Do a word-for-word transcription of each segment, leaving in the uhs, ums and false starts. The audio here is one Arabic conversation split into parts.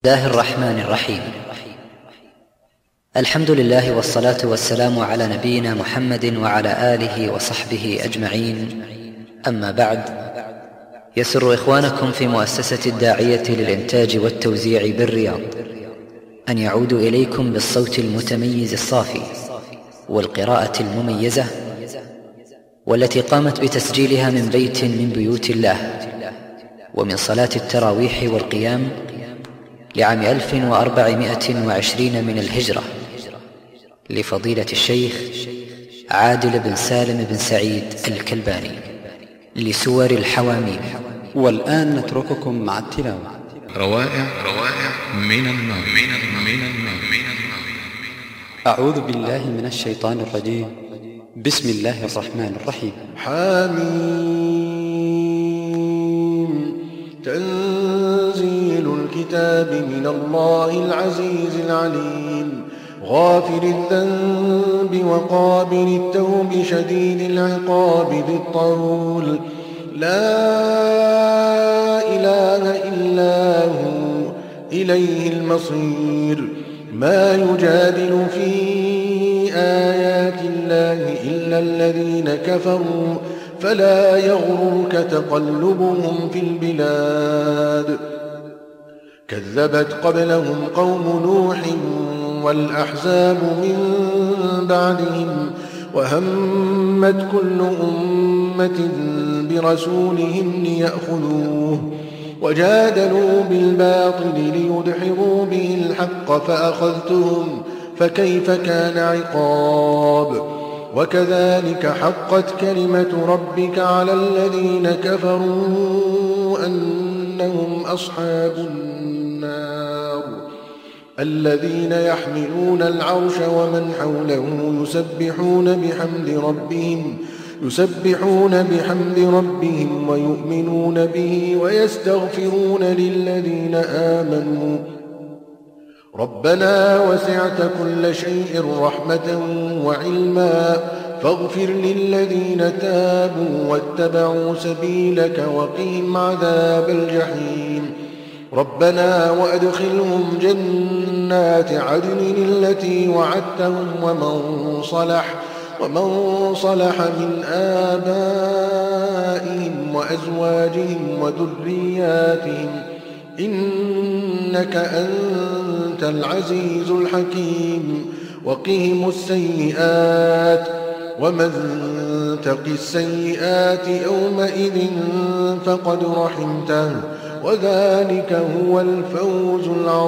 الله الرحمن الرحيم. الحمد لله والصلاة والسلام على نبينا محمد وعلى آله وصحبه أجمعين، أما بعد، يسر إخوانكم في مؤسسة الداعية للإنتاج والتوزيع بالرياض أن يعودوا إليكم بالصوت المتميز الصافي والقراءة المميزة، والتي قامت بتسجيلها من بيت من بيوت الله ومن صلاة التراويح والقيام لعام ألف وأربعمائة وعشرين من الهجرة لفضيلة الشيخ عادل بن سالم بن سعيد الكلباني لسور الحواميم. والآن نترككم مع التلاوة. روائع روائع من النار من النار من النار من النار. أعوذ بالله من الشيطان الرجيم. بسم الله الرحمن الرحيم. حميم. تنزيل الكتاب من الله العزيز العليم، غافر الذنب وقابل التوب شديد العقاب ذي الطول، لا إله إلا هو إليه المصير. ما يجادل في آيات الله إلا الذين كفروا، فلا يغررك تقلبهم في البلاد. كذبت قبلهم قوم نوح والأحزاب من بعدهم، وهمت كل أمة برسولهم ليأخذوه، وجادلوا بالباطل ليدحضوا به الحق فأخذتهم، فكيف كان عقاب. وكذلك حقت كلمة ربك على الذين كفروا أنهم أصحاب النار، الذين يحملون العرش ومن حوله يسبحون بحمد ربهم يسبحون بحمد ربهم ويؤمنون به ويستغفرون للذين آمنوا ربنا وسعت كل شيء رحمة وعلما، فاغفر للذين تابوا واتبعوا سبيلك وقهم عذاب الجحيم. ربنا وأدخلهم جنات عدن التي وعدتهم ومن صلح ومن صلح من آبائهم وأزواجهم وذرياتهم، إنك أنت العزيز الحكيم. وقهم السيئات، ومن تق السيئات يومئذ فقد رحمته، وذلك هو الفوز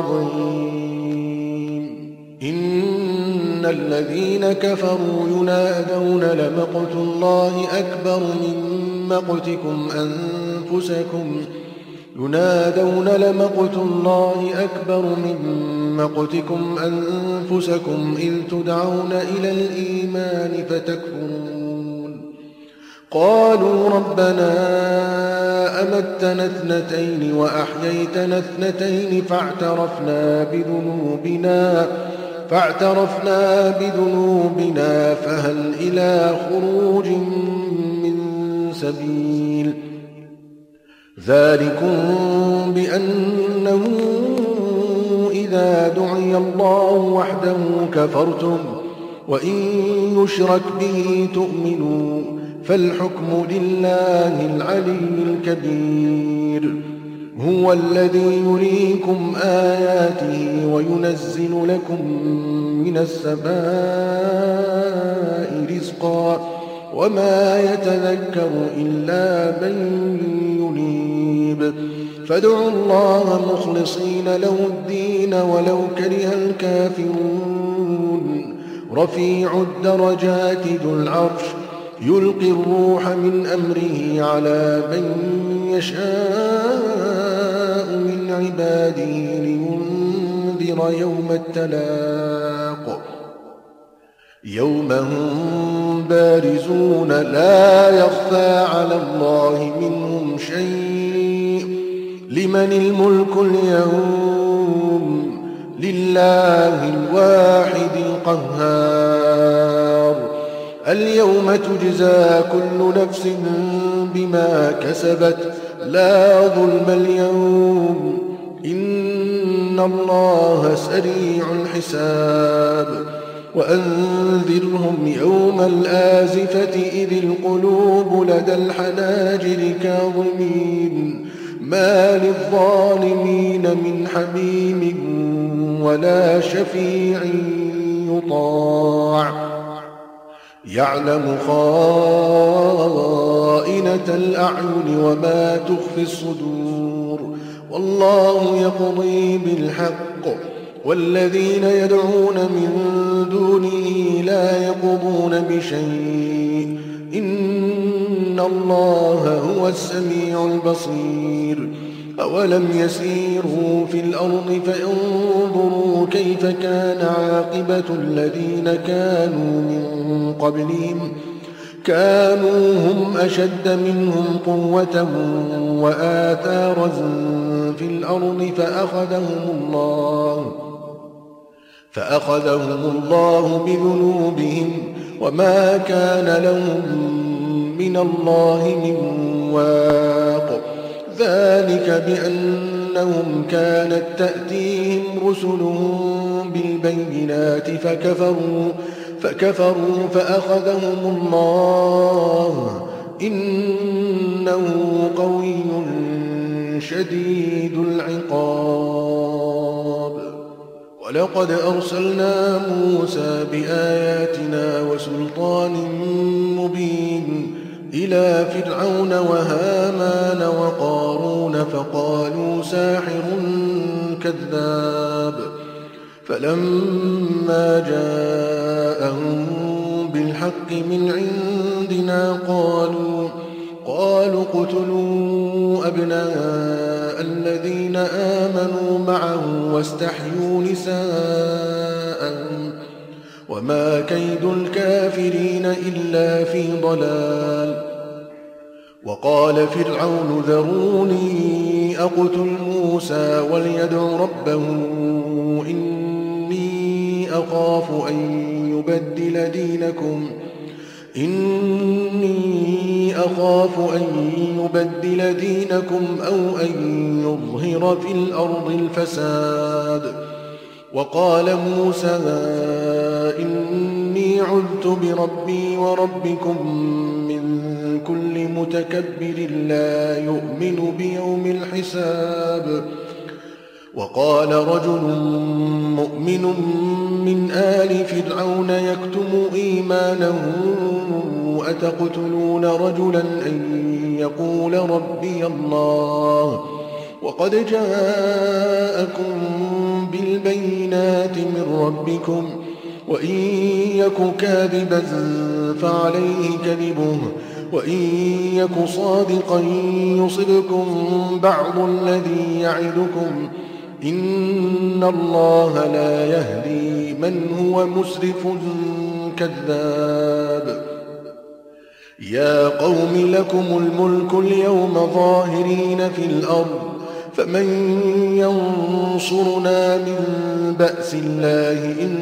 العظيم. إن الذين كفروا ينادون لمقت الله أكبر من مقتكم أنفسكم ينادون لمقت الله أكبر من مقتكم أنفسكم إذ تدعون إلى الإيمان فتكفرون. قالوا ربنا أمتنا اثنتين وأحييتنا اثنتين فاعترفنا بذنوبنا فاعترفنا بذنوبنا فهل إلى خروج من سبيل. ذلكم بأنه إذا دعي الله وحده كفرتم، وإن يشرك به تؤمنوا، فالحكم لله العلي الكبير. هو الذي يريكم آياته وينزل لكم من السماء رزقا، وما يتذكر إلا من ينيب. فادعوا الله مخلصين له الدين ولو كره الكافرون. رفيع الدرجات ذو العرش يلقي الروح من أمره على من يشاء من عباده لينذر يوم التلاق، يوم هم بارزون لا يخفى على الله منهم شيء. لمن الملك اليوم؟ لله الواحد القهار. اليوم تجزى كل نفس بما كسبت لا ظلم اليوم، إن إن الله سريع الحساب وأنذرهم يوم الآزفة إذ القلوب لدى الحناجر كاظمين ما للظالمين من حميم ولا شفيع يطاع يعلم خائنة الأعين وما تخفي الصدور والله يقضي بالحق والذين يدعون من دونه لا يقضون بشيء إن الله هو السميع البصير أولم يسيروا في الأرض فينظروا كيف كان عاقبة الذين كانوا من قبلهم كانوا هم أشد منهم قوة وآثارا في الأرض فأخذهم الله فأخذهم الله بذنوبهم وما كان لهم من الله من واق ذلك بأنهم كانت تأتيهم رسلهم بالبينات فكفروا فكفروا فأخذهم الله إنه قوي شديد العقاب ولقد أرسلنا موسى بآياتنا وسلطان مبين إلى فرعون وهامان وقارون فقالوا ساحر كذاب فلما جاءهم بالحق من عندنا قالوا قالوا اقتلوا أبناء الذين آمنوا معه واستحيوا نساءهم وما كيد الكافرين إلا في ضلال وقال فرعون ذروني أقتل موسى وليدع ربه إني أخاف أن يبدل دينكم إني أخاف أن يبدل دينكم أو أن يظهر في الأرض الفساد وقال موسى إني عذت بربي وربكم من كل متكبر لا يؤمن بيوم الحساب وقال رجل مؤمن من آل فرعون يكتم إيمانه أتقتلون رجلا أن يقول ربي الله وقد جاءكم بالبينات من ربكم وإن يك كاذبا فعليه كذبه وإن يك صادقا يصبكم بعض الذي يعدكم إن الله لا يهدي من هو مسرف كذاب يا قوم لكم الملك اليوم ظاهرين في الأرض فمن ينصرنا من بأس الله إن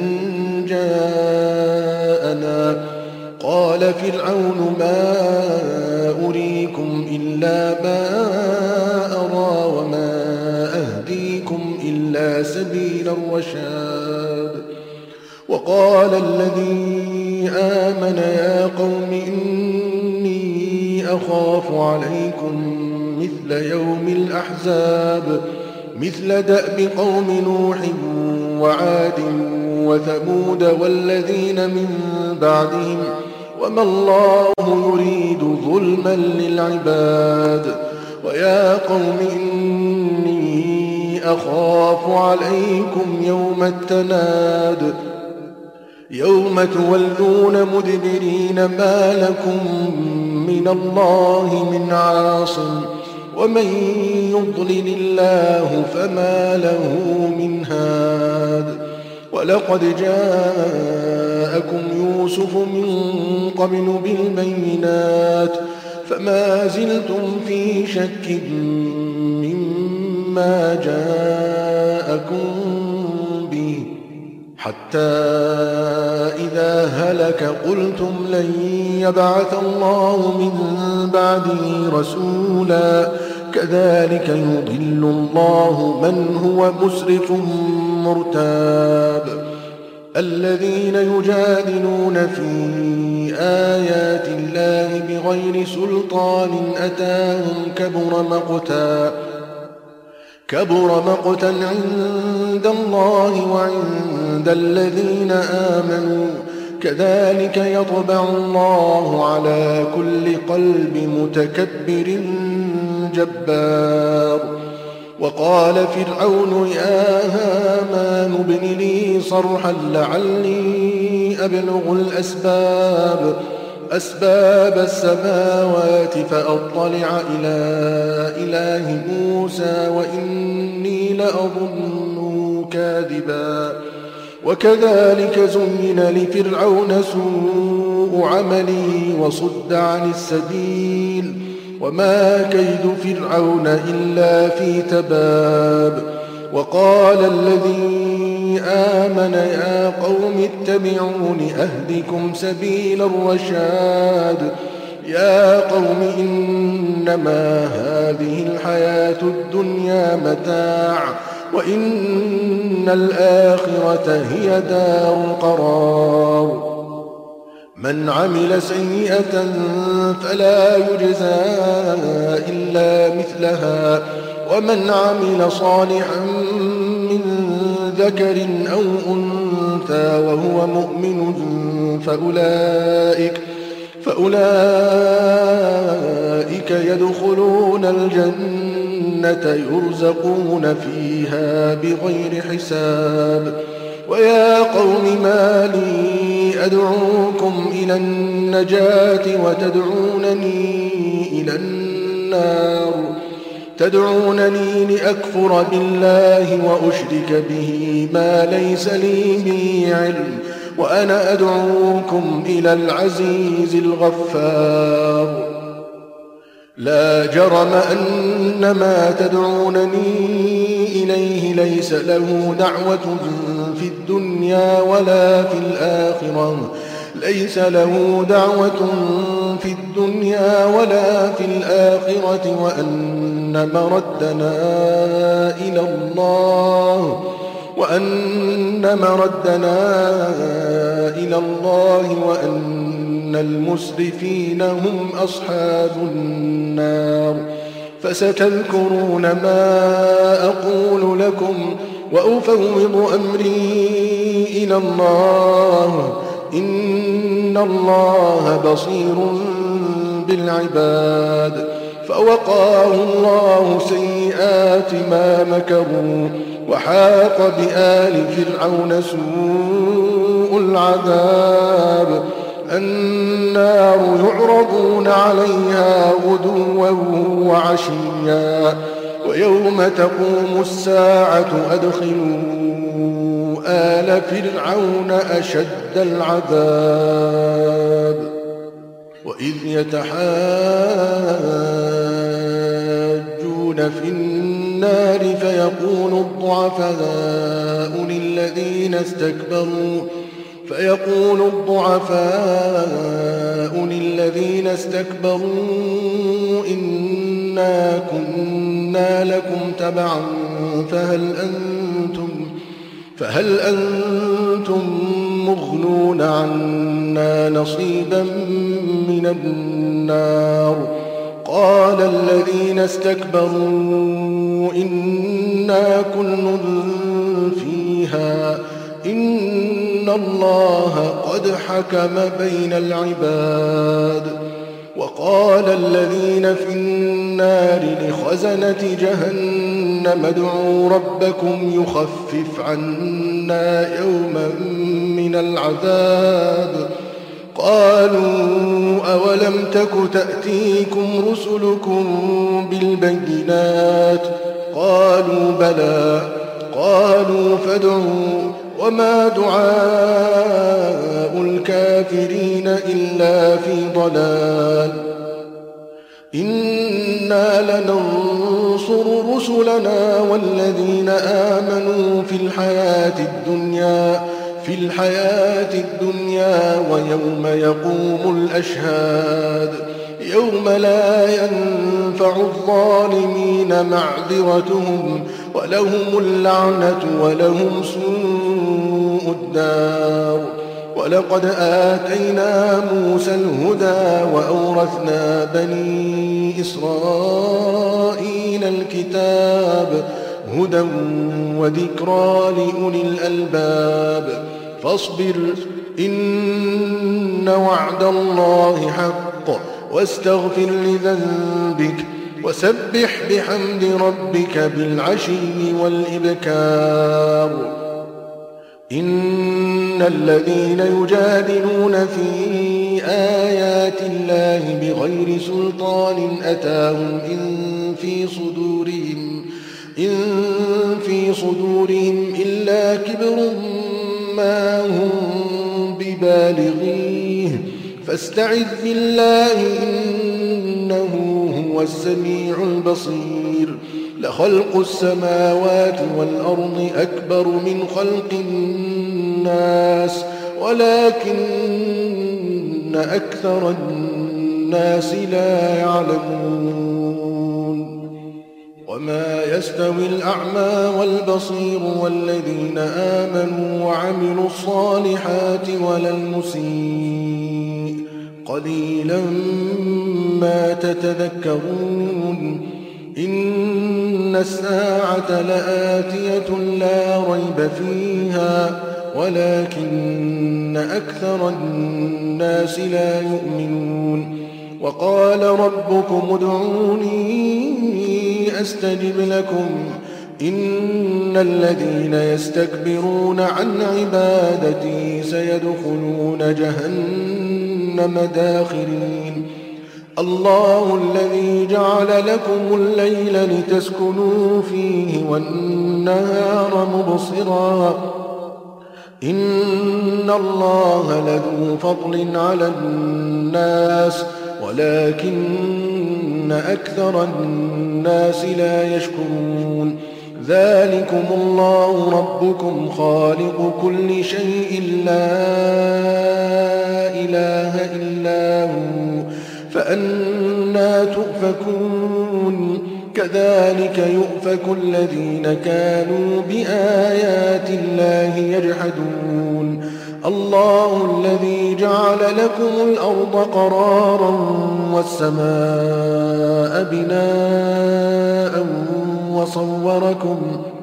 جاءنا قال فرعون ما أريكم إلا ما أرى وما أهديكم إلا سبيل الرشاد وقال الذي آمن يا قوم إني أخاف عليكم مثل يوم الأحزاب مثل دأب قوم نوح وعاد وثمود والذين من بعدهم وما الله يريد ظلما للعباد ويا قوم إني أخاف عليكم يوم التناد يوم تولون مدبرين ما لكم من الله من عاصم ومن يضلل الله فما له من هاد ولقد جاءكم يوسف من قبل بالبينات فما زلتم في شك مما جاءكم به حتى إذا هلك قلتم لن يبعث الله من بعده رسولا كذلك يضل الله من هو مسرف مرتاب. الذين يجادلون في آيات الله بغير سلطان أتاهم كبر مقتا كبر مقتا عند الله وعند الذين آمنوا كذلك يطبع الله على كل قلب متكبر جبار. وقال فرعون يا هامان ابن لي صرحا لعلي أبلغ الأسباب أسباب السماوات فأطلع إلى إله موسى وإني لأظنه كاذبا. وكذلك زين لفرعون سوء عمله وصد عن السبيل وما كيد فرعون إلا في تباب. وقال الذي آمن يا قوم اتبعون أهدكم سبيل الرشاد. يا قوم إنما هذه الحياة الدنيا متاع وإن الآخرة هي دار القرار. من عمل سيئة فلا يجزى إلا مثلها ومن عمل صالحا من ذكر أو أنثى وهو مؤمن فأولئك فأولئك يدخلون الجنة يرزقون فيها بغير حساب. ويا قوم ما لي أدعوكم إلى النجاة وتدعونني إلى النار تدعونني لأكفر بالله وأشرك به ما ليس لي به علم وأنا أدعوكم إلى العزيز الغفار. لا جرم أن ما تدعونني إليه ليس له دعوة في الدنيا ولا في الآخرة ليس له دعوة في الدنيا ولا في الآخرة وأن مردنا إلى الله وأن مردنا إلى الله وأن المسرفين هم أصحاب النار. فستذكرون ما أقول لكم وأفوض أمري إلى الله إن الله بصير بالعباد. فوقاه الله سيئات ما مكروا وحاق بآل فرعون سوء العذاب. النار يعرضون عليها غدوا وعشيا ويوم تقوم الساعة أدخلوا آل فرعون أشد العذاب. وإذ يتحاجون في النار فيقول الضعفاء للذين استكبروا فيقول الضعفاء للذين استكبروا إنا كنا لكم تبعا فهل أنتم فهل أنتم مغنون عنا نصيبا من النار. قال الذين استكبروا إنا كل فيها إن الله قد حكم بين العباد. وقال الذين في النار لخزنة جهنم ادعوا ربكم يخفف عنا يوما من العذاب. قالوا أولم تك تأتيكم رسلكم بالبينات قالوا بلى قالوا فادعوا وما دعاء الكافرين إلا في ضلال. إنا لننصر رسلنا والذين آمنوا في الحياة الدنيا في الحياة الدنيا ويوم يقوم الأشهاد. يوم لا ينفع الظالمين معذرتهم ولهم اللعنة ولهم سوء الدار. ولقد آتينا موسى الهدى وأورثنا بني إسرائيل الكتاب هدى وذكرى لأولي الألباب. فاصبر إن وعد الله حق واستغفر لذنبك وسبح بحمد ربك بالعشي والإبكار. إن الذين يجادلون في آيات الله بغير سلطان أتاهم إن في صدورهم إن في صدورهم إلا كبر ما هم ببالغيه فاستعذ بالله إنه هو السميع البصير. لخلق السماوات والأرض أكبر من خلق الناس ولكن أكثر الناس لا يعلمون. وما يستوي الأعمى والبصير والذين آمنوا وعملوا الصالحات ولا المسيء قليلا ما تتذكرون. إن الساعة لآتية لا ريب فيها ولكن أكثر الناس لا يؤمنون. وقال ربكم ادعوني أستجب لكم إن الذين يستكبرون عن عبادتي سيدخلون جهنم داخرين. الله الذي جعل لكم الليل لتسكنوا فيه والنهار مبصرا إن الله لذو فضل على الناس ولكن أكثر الناس لا يشكرون. ذلكم الله ربكم خالق كل شيء لا إله إلا هو فأنى تؤفكون. كذلك يؤفك الذين كانوا بآيات الله يجحدون. الله الذي جعل لكم الأرض قرارا والسماء بناء وصوركم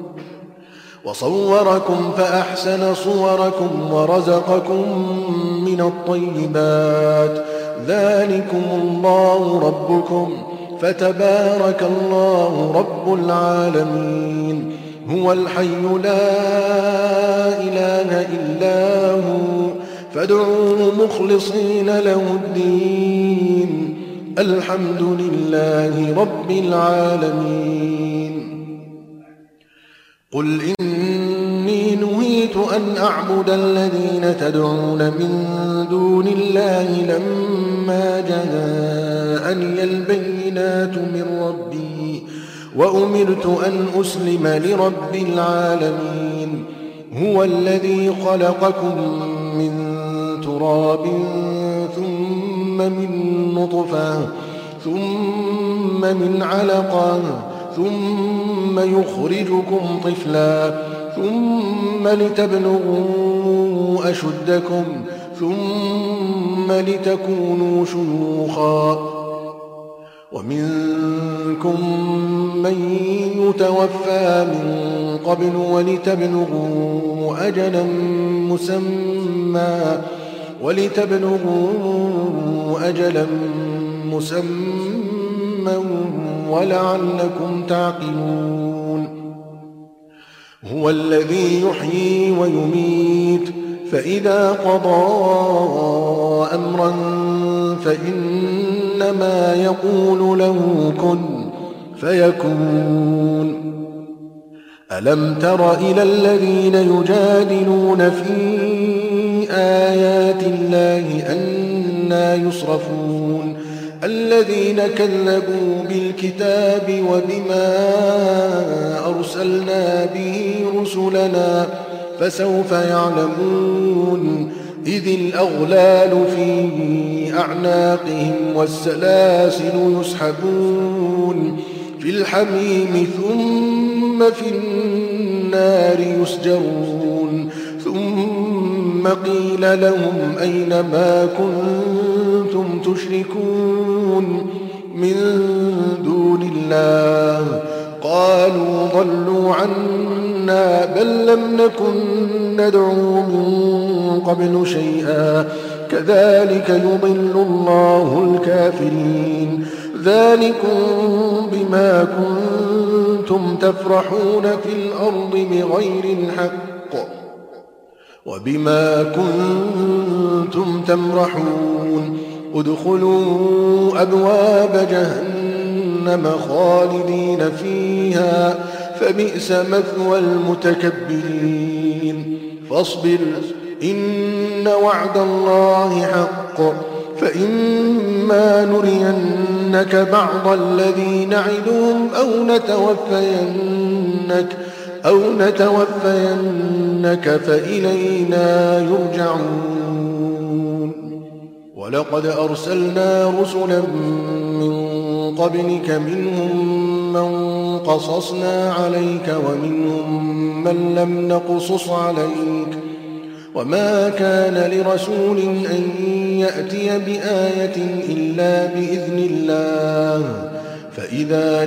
وصوركم فأحسن صوركم ورزقكم من الطيبات. ذلكم الله ربكم فتبارك الله رب العالمين. هو الحي لا إله إلا هو فادعوه مخلصين له الدين الحمد لله رب العالمين. قل إني نهيت أن أعبد الذين تدعون من دون الله لما جاءني البينات من ربي وأمرت أن أسلم لرب العالمين. هو الذي خلقكم من تراب ثم من نطفة ثم من علقة ثم يخرجكم طفلا ثم لتبلغوا أشدكم ثم لتكونوا شيوخا ومنكم من يتوفى من قبل ولتبلغوا أجلا مسمى ولتبلغوا أجلا مسمى ولعلكم تعقلون. هو الذي يحيي ويميت فإذا قضى أمرا فإنما يقول له كن فيكون. ألم تر إلى الذين يجادلون في آيات الله أنى يصرفون الذين كذبوا بالكتاب وبما أرسلنا به رسلنا فسوف يعلمون. إذ الأغلال في أعناقهم والسلاسل يسحبون في الحميم ثم في النار يسجرون ثم قيل لهم أين ما كنتم تشركون من دون الله قالوا ضلوا عنا بل لم نكن ندعو من قبل شيئا كذلك يضل الله الكافرين ذلكم بما كنتم تفرحون في الأرض بغير الحق وبما كنتم تمرحون ادخلوا أبواب جهنم خالدين فيها فبئس مثوى المتكبرين فاصبر إن وعد الله حق فإما نرينك بعض الذي نعدهم أو نتوفينك أو نتوفينك فإلينا يرجعون ولقد أرسلنا رسلا من قبلك منهم من قصصنا عليك ومنهم من لم نقصص عليك وما كان لرسول أن يأتي بآية إلا بإذن الله فإذا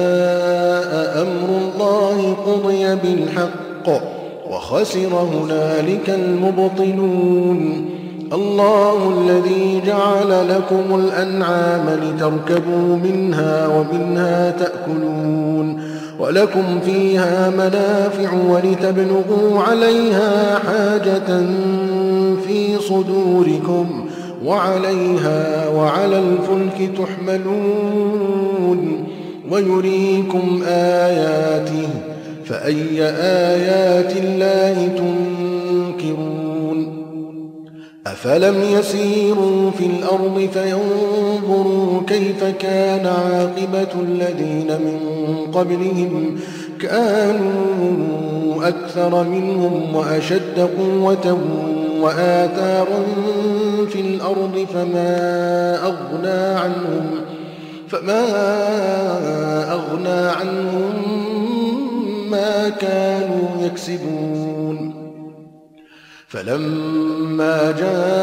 جاء أمر الله قضي بالحق وخسر هنالك المبطلون الله الذي جعل لكم الأنعام لتركبوا منها ومنها تأكلون ولكم فيها منافع ولتبلغوا عليها حاجة في صدوركم وعليها وعلى الفلك تحملون ويريكم آياته فأي آيات الله تنكرون أفلم يسيروا في الأرض فينظروا كيف كان عاقبة الذين من قبلهم كانوا أكثر منهم وأشد قوة وآثارا في الأرض فما أغنى عنهم فما أغنى عنهم ما كانوا يكسبون فلما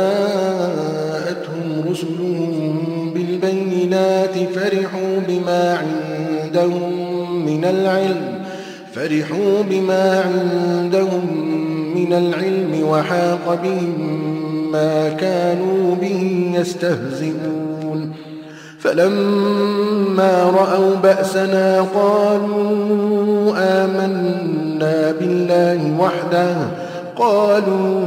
جاءتهم رسلهم بالبينات فرحوا بما عندهم من العلم فرحوا بما عندهم من العلم وحاق بهم ما كانوا به يستهزئون فلما رأوا بأسنا قالوا آمنا بالله وحده قالوا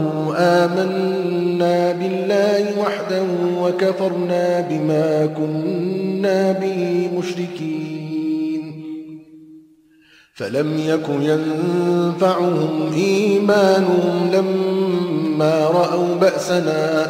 آمنا بالله وحده وكفرنا بما كنا به مشركين فلم يك ينفعهم إيمانهم لما رأوا بأسنا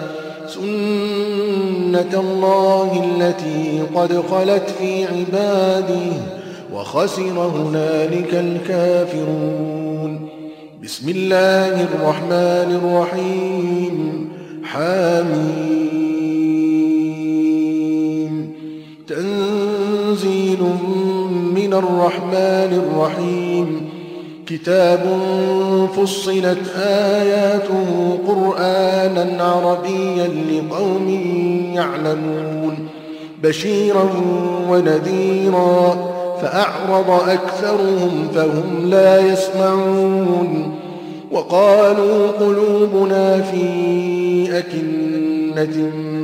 سنة الله التي قد خلت في عباده وخسر هنالك الكافرون بسم الله الرحمن الرحيم حميم تنزيل من الرحمن الرحيم كتاب فصلت آياته قرآنا عربيا لقوم يعلمون بشيرا ونذيرا فأعرض أكثرهم فهم لا يسمعون وقالوا قلوبنا في أكنة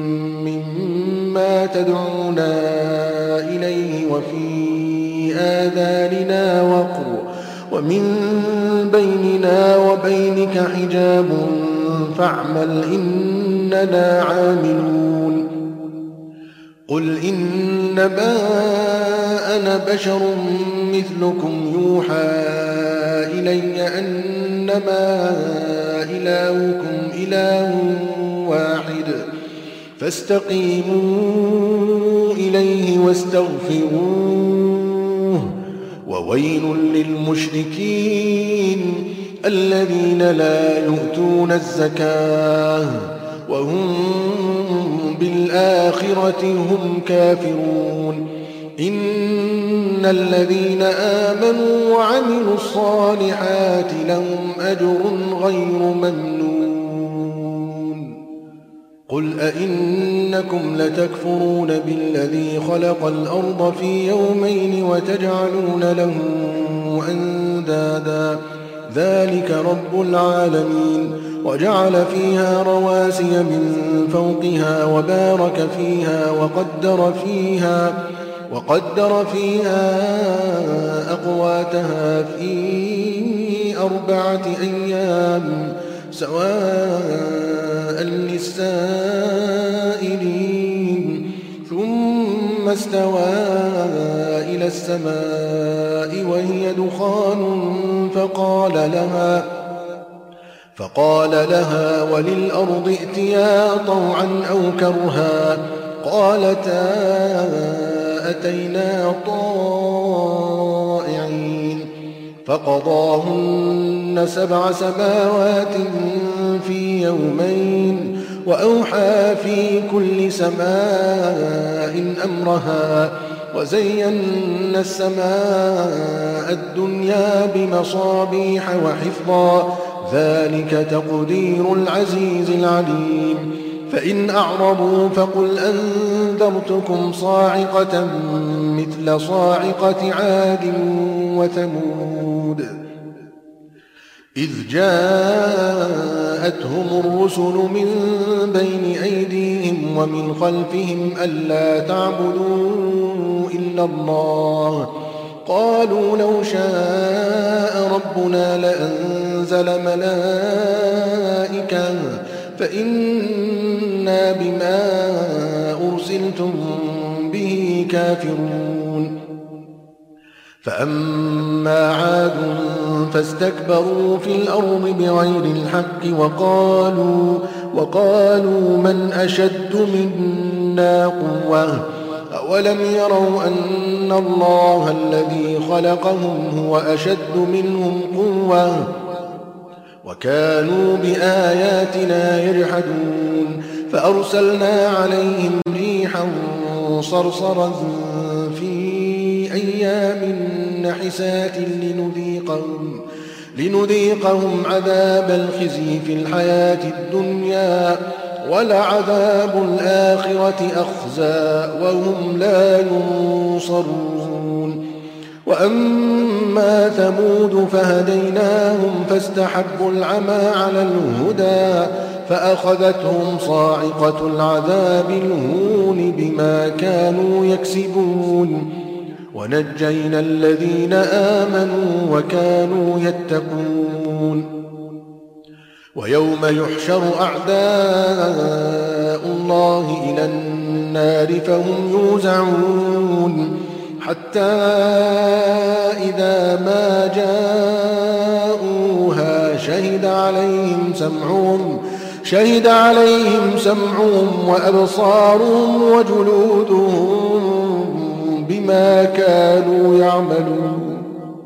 مما تدعونا إليه وفي آذاننا وقر ومن بيننا وبينك حجاب فاعمل إننا عاملون قل إنما أنا بشر مثلكم يوحى إلي أنما إلهكم إله واحد فاستقيموا إليه واستغفروه وويل للمشركين الذين لا يؤتون الزكاة وهم بالآخرة هم كافرون إن الذين آمنوا وعملوا الصالحات لهم أجر غير ممنون قل أئنكم لتكفرون بالذي خلق الأرض في يومين وتجعلون له أندادا ذلك رب العالمين وجعل فيها رواسي من فوقها وبارك فيها وقدر فيها وقدر فيها أقواتها في أربعة أيام سواء للسائلين ثم استوى إلى السماء وهي دخان فقال لها فقال لها وللأرض ائتيا طوعا أو كرها قالتا أتينا طائعين فقضاهن سبع سماوات في يومين وأوحى في كل سماء أمرها وزينا السماء الدنيا بمصابيح وحفظا ذلك تقدير العزيز العليم فإن أعرضوا فقل أنذرتكم صاعقة مثل صاعقة عاد وثمود إذ جاءتهم الرسل من بين أيديهم ومن خلفهم ألا تعبدوا إلا الله قالوا لو شاء ربنا لأنزل ملائكة فإنا بما أرسلتم به كافرون فأما عاد فاستكبروا في الأرض بغير الحق وقالوا, وقالوا من أشد منا قوة أولم يروا أن الله الذي خلقهم هو أشد منهم قوة وكانوا بآياتنا يجحدون فأرسلنا عليهم ريحا صرصرا في أيام نحسات لنذيقهم, لنذيقهم عذاب الخزي في الحياة الدنيا ولعذاب الآخرة أخزى وهم لا ينصرون وأما ثمود فهديناهم فاستحبوا العمى على الهدى فأخذتهم صاعقة العذاب الهون بما كانوا يكسبون ونجينا الذين آمنوا وكانوا يتقون ويوم يحشر أعداء الله إلى النار فهم يوزعون حتى إذا ما جاءوها شهد عليهم سمعهم شهد عليهم سمعهم وأبصارهم وجلودهم بما كانوا يعملون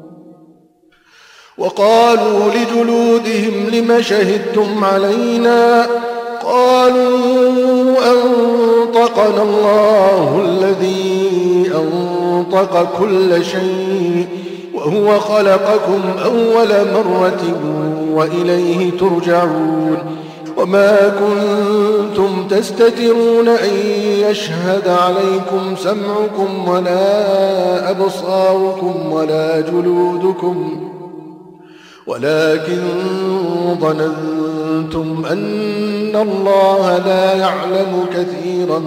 وقالوا لجلودهم لم شهدتم علينا قالوا أنطقنا الله الذي أنطق كل شيء وهو خلقكم أول مرة وإليه ترجعون وما كنتم تستترون أن يشهد عليكم سمعكم ولا أبصاركم ولا جلودكم ولكن ظننتم أن الله لا يعلم كثيرا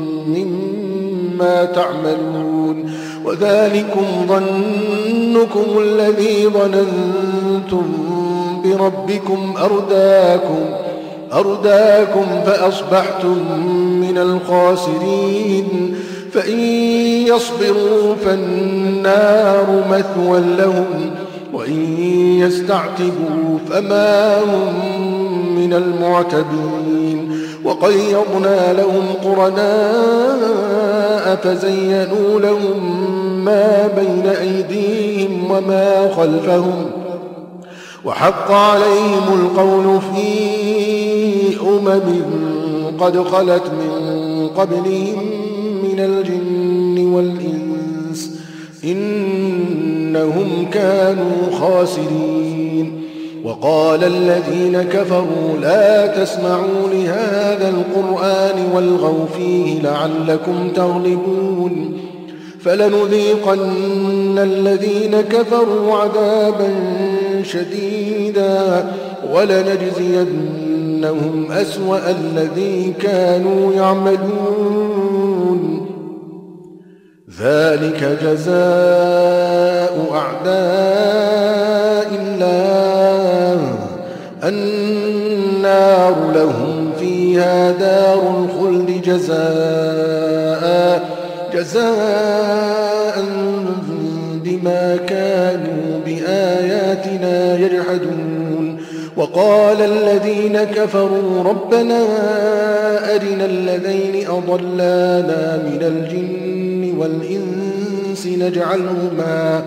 مما تعملون وذلكم ظنكم الذي ظننتم بربكم أرداكم أرداكم فأصبحتم من الخاسرين فإن يصبروا فالنار مثوى لهم وإن يستعتبوا فما هم من المعتبين وقيضنا لهم قرناء فزينوا لهم ما بين أيديهم وما خلفهم وحق عليهم القول في أمم قد خلت من قبلهم من الجن والإنس إنهم كانوا خاسرين. وقال الذين كفروا لا تسمعوا لهذا القرآن والغوا فيه لعلكم تغلبون فلنذيقن الذين كفروا عذابا شديدا ولنجزينهم أسوأ الذي كانوا يعملون ذلك جزاء أعداء الله النار لهم فيها دار الخلد جزاء جزاء بما كانوا بآياتنا يجحدون. وقال الذين كفروا ربنا أرنا الذين أضلانا من الجن والإنس نجعلهما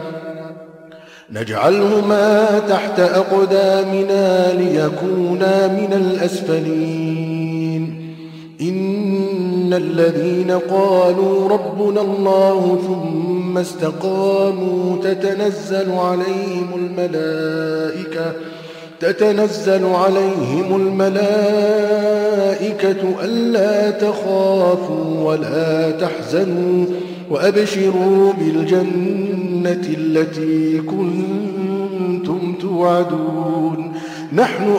نجعلهما تحت أقدامنا ليكونا من الأسفلين. إن الذين قالوا ربنا الله ثم استقاموا تتنزل عليهم الملائكة تتنزل عليهم الملائكة ألا تخافوا ولا تحزنوا وأبشروا بالجنة التي كنتم توعدون نحن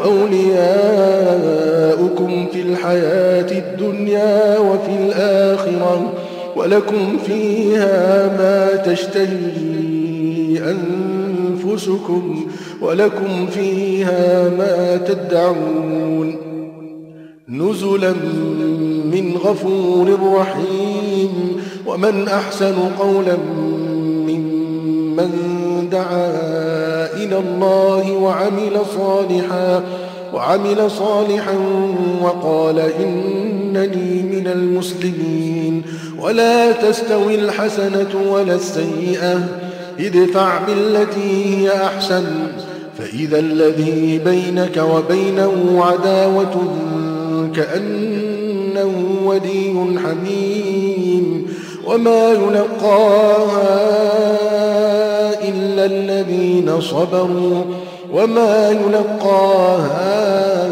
أولياؤكم في الحياة الدنيا وفي الآخرة ولكم فيها ما تشتهي أنفسكم ولكم فيها ما تدعون نزلا من غفور رحيم. ومن أحسن قولا ممن دعا إلى الله وعمل صالحا وعمل صالحا وقال إنني من المسلمين. ولا تستوي الحسنة ولا السيئة ادفع بالتي هي أحسن فإذا الذي بينك وبينه عداوة كأنه ولي حميم وما يلقاها إلا الذين صبروا وما يلقاها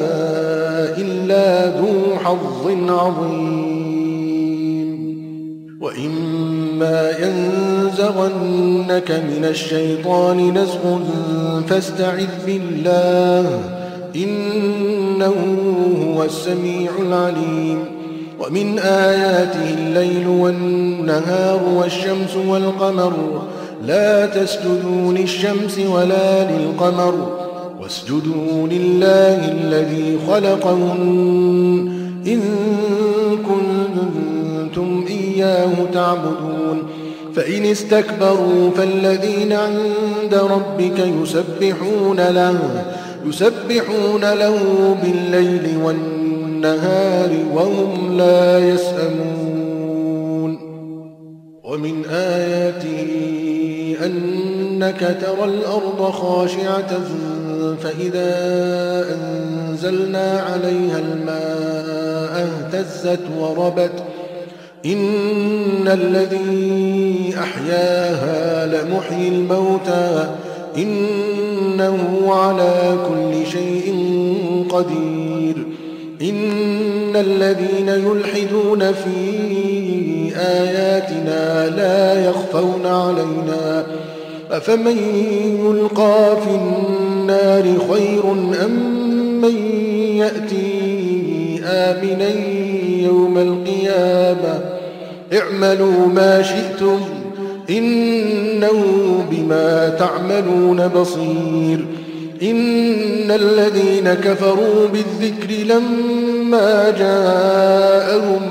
إلا ذو حظ عظيم. وإما ينزغنك من الشيطان نزغ فاستعذ بالله إنه هو السميع العليم. ومن آياته الليل والنهار والشمس والقمر لا تسجدوا للشمس ولا للقمر واسجدوا لله الذي خلقهن إن كنتم إياه تعبدون. فإن استكبروا فالذين عند ربك يسبحون له يسبحون له بالليل والنهار وهم لا يسأمون. ومن آياته أنك ترى الأرض خاشعة فإذا أنزلنا عليها الماء اهتزت وربت إن الذي أحياها لمحيي الموتى إنه على كل شيء قدير. إن الذين يلحدون في آياتنا لا يخفون علينا أفمن يلقى في النار خير أم من يأتي آمنا يوم القيامة اعملوا ما شئتم إنه بما تعملون بصير. إن الذين كفروا بالذكر لما جاءهم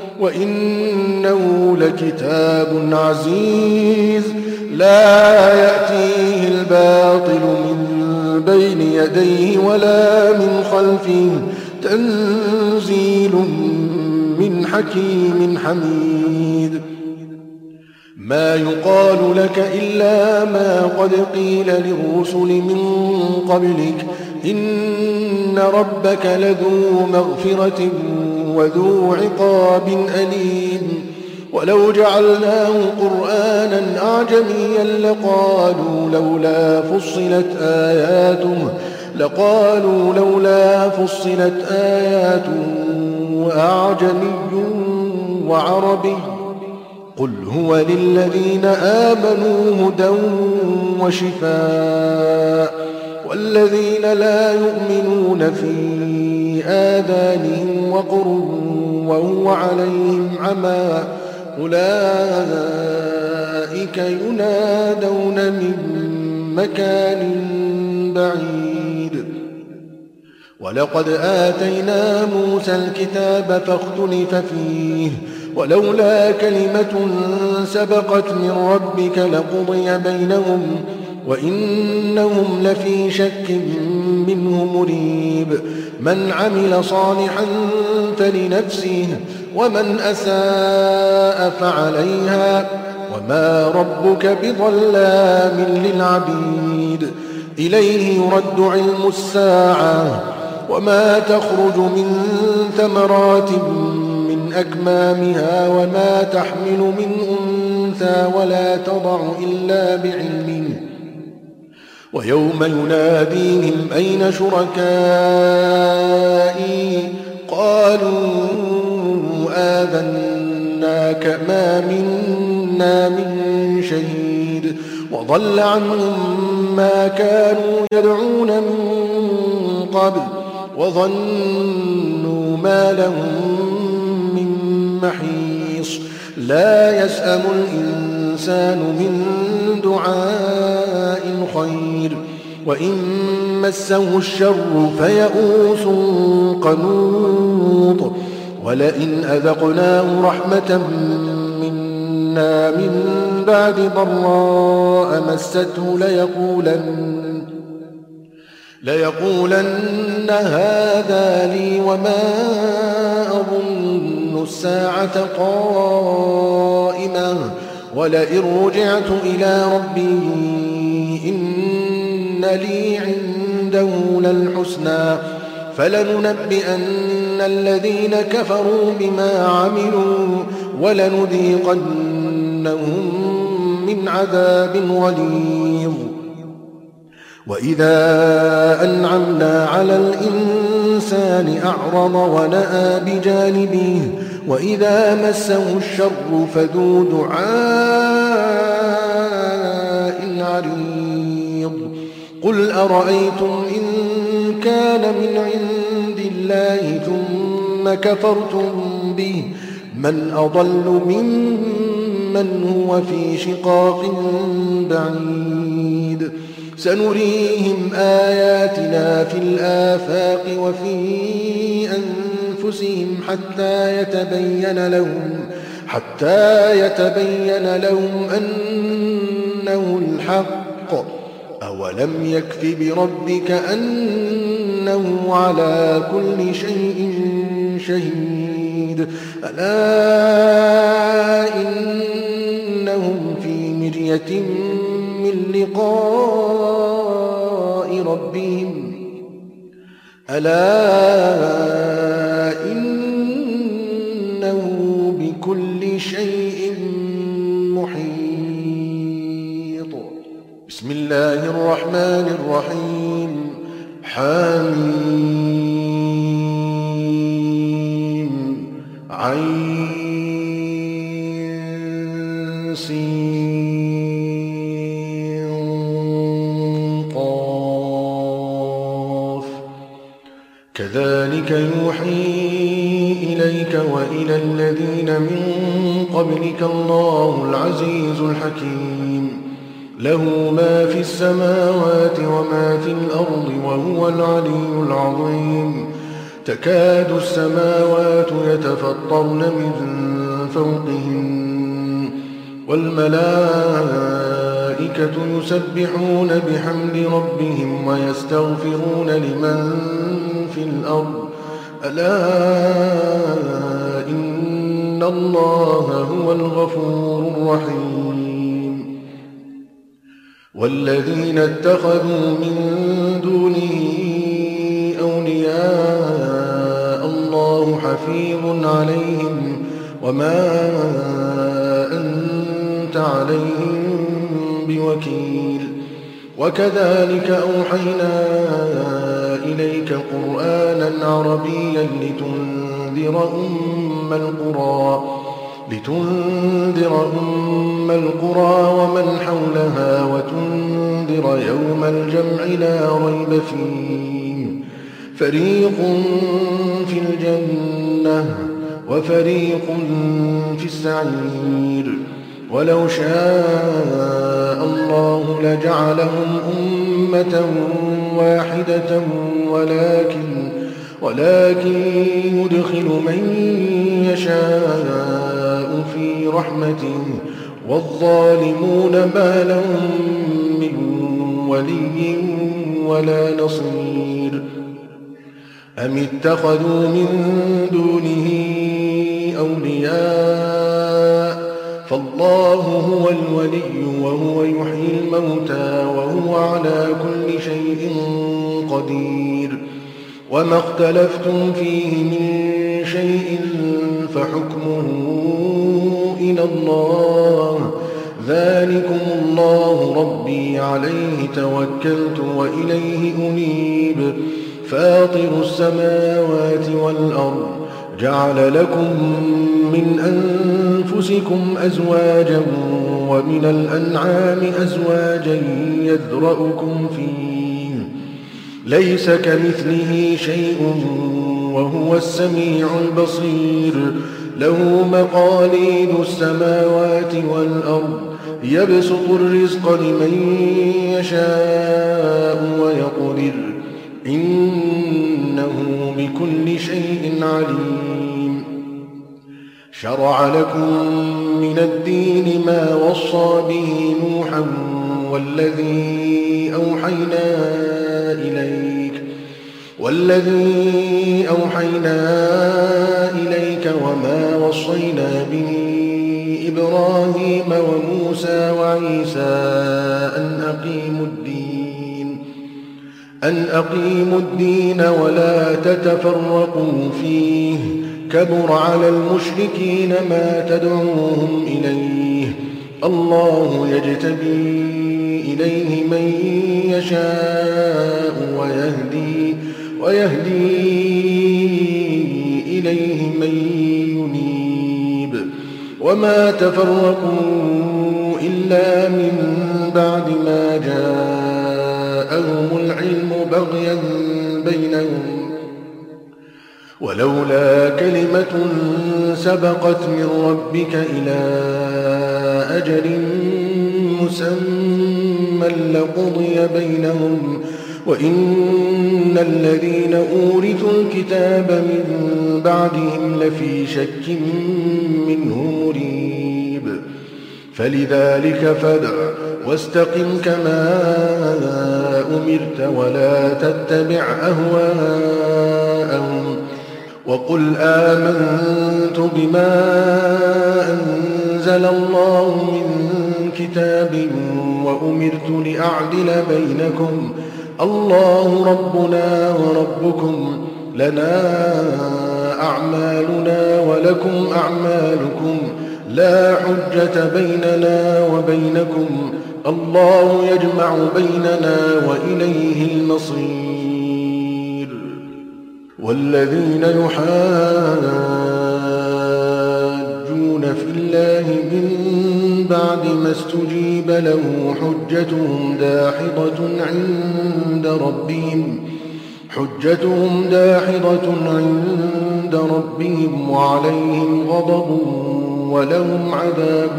وإنه لكتاب عزيز لا يأتيه الباطل من بين يديه ولا من خلفه تنزيل من حكيم حميد. ما يقال لك إلا ما قد قيل للرسل من قبلك إن ربك لذو مغفرة وذو عقاب أليم ولو جعلناه قرآنا أعجميا لقالوا لولا فصلت آياته لقالوا لولا فصلت آياته أعجمي وعربي قل هو للذين آمنوا هدى وشفاء والذين لا يؤمنون في آذانهم وقر وهو عليهم عمى أولئك ينادون من مكان بعيد ولقد آتينا موسى الكتاب فاختلف فيه ولولا كلمة سبقت من ربك لقضي بينهم وإنهم لفي شك منه مريب من عمل صالحا فلنفسه ومن أساء فعليها وما ربك بظلام للعبيد إليه يرد علم الساعة وما تخرج من ثمرات من أكمامها وما تحمل من أنثى ولا تضع إلا بعلمه ويوم يناديهم أين شركائي قالوا آذناك ما منا من شهيد وضل عنهم ما كانوا يدعون من قبل وظنوا ما لهم من محيص لا يسأم الإنسان من دعاء الخير وإن مسه الشر فيئوس قنوط ولئن أذقناه رحمة منا من بعد ضراء مسته ليقولن ليقولن هذا لي وما أظن الساعة قائمة ولئن رجعت إلى ربي إن لي عنده للحسنى فلننبئن الذين كفروا بما عملوا ولنذيقنهم من عذاب غليظ وإذا أنعمنا على الإنسان أعرض ونأى بجانبه وإذا مسه الشر فذو دعاء عريض قل أرأيتم إن كان من عند الله ثم كفرتم به من أضل ممن هو في شقاق بعيد سنريهم آياتنا في الآفاق وفي أنفسهم حتى يتبين لهم حتى يتبين لهم أنه الحق أولم يكف بربك أنه على كل شيء شهيد ألا إنهم في مرية من لقاء ربهم ألا إنه بكل شيء محيط بسم الله الرحمن الرحيم حميم عين سين قاف كذلك يوحي إليك وإلى الذين من قبلك الله العزيز الحكيم له ما في السماوات وما في الأرض وهو العلي العظيم تكاد السماوات يتفطرن من فوقهن والملائكة يسبحون بحمد ربهم ويستغفرون لمن في الأرض ألا إن الله هو الغفور الرحيم. والذين اتخذوا من دونه أولياء الله حفيظ عليهم وما أنت عليهم بوكيل. وكذلك أوحينا إليك قرآنا عربيا لتنذر أم القرى لتنذر أم القرى ومن حولها وتنذر يوم الجمع لا ريب فيه فريق في الجنة وفريق في السعير. ولو شاء الله لجعلهم أمة واحدة ولكن ولكن يدخل من يشاء في رحمته والظالمون ما لهم من ولي ولا نصير. أم اتخذوا من دونه أولياء فالله هو الولي وهو يحيي الموتى وهو على كل شيء قدير. وما اختلفتم فيه من شيء فحكمه إلى الله ذلكم الله ربي عليه توكلت وإليه أنيب. فاطر السماوات والأرض جعل لكم من أنفسكم أزواجا ومن الأنعام أزواجا يذرأكم فيه ليس كمثله شيء وهو السميع البصير. له مقاليد السماوات والأرض يبسط الرزق لمن يشاء ويقدر إنه بكل شيء عليم. شرع لكم من الدين ما وصى به نوحا والذي أوحينا إليك والذي أوحينا إليك وما وصينا به إبراهيم وموسى وعيسى أن أقيموا الدين أن أقيموا الدين ولا تتفرقوا فيه كبر على المشركين ما تدعوهم إليه. الله يجتبي إليه من يشاء ويهدي ويهدي إليه من ينيب. وما تفرقوا إلا من بعد ما جاءهم العلم بغيا بينهم ولولا كلمة سبقت من ربك إلى أجل مسمى لقضي بينهم وإن الذين أورثوا الكتاب من بعدهم لفي شك منه مريب. فلذلك فادع واستقم كما أمرت ولا تتبع أهواءهم وقل آمنت بما أنزل الله من كتاب وأمرت لأعدل بينكم الله ربنا وربكم لنا أعمالنا ولكم أعمالكم لا حجة بيننا وبينكم الله يجمع بيننا وإليه المصير. والذين يحاجون في الله من بعد ما استجيب له حجتهم داحضة عند ربهم حجتهم داحضة عند ربهم وعليهم غضب ولهم عذاب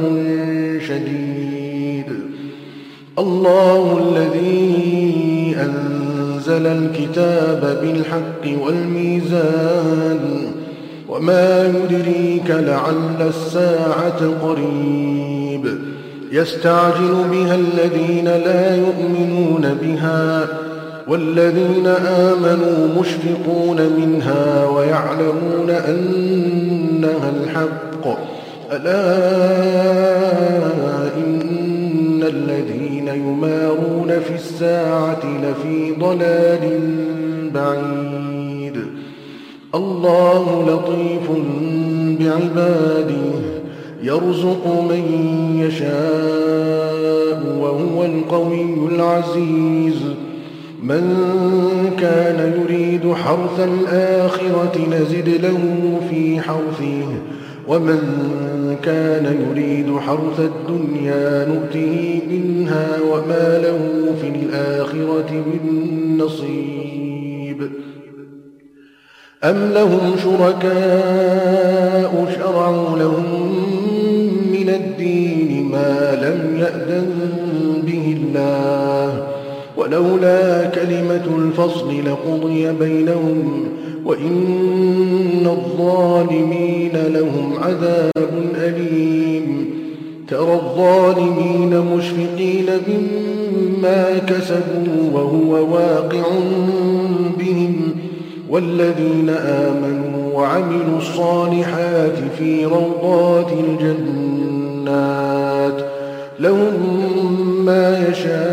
شديد. الله الذي أنزل الكتاب بالحق والميزان وما يدريك لعل الساعة قريب. يستعجل بها الذين لا يؤمنون بها والذين آمنوا مشفقون منها ويعلمون أنها الحق بالحق ألا إن الذين يمارون في الساعة لفي ضلال بعيد الله لطيف بعباده يرزق من يشاء وهو القوي العزيز من كان يريد حرث الآخرة نزد له في حرثه ومن كان يريد حرث الدنيا نؤته منها وما له في الآخرة من نصيب أم لهم شركاء شرعوا لهم من الدين ما لم يأذن به الله ولولا كلمة الفصل لقضي بينهم وإن الظالمين لهم عذاب أليم ترى الظالمين مشفقين مما كسبوا وهو واقع بهم والذين آمنوا وعملوا الصالحات في روضات الجنات لهم ما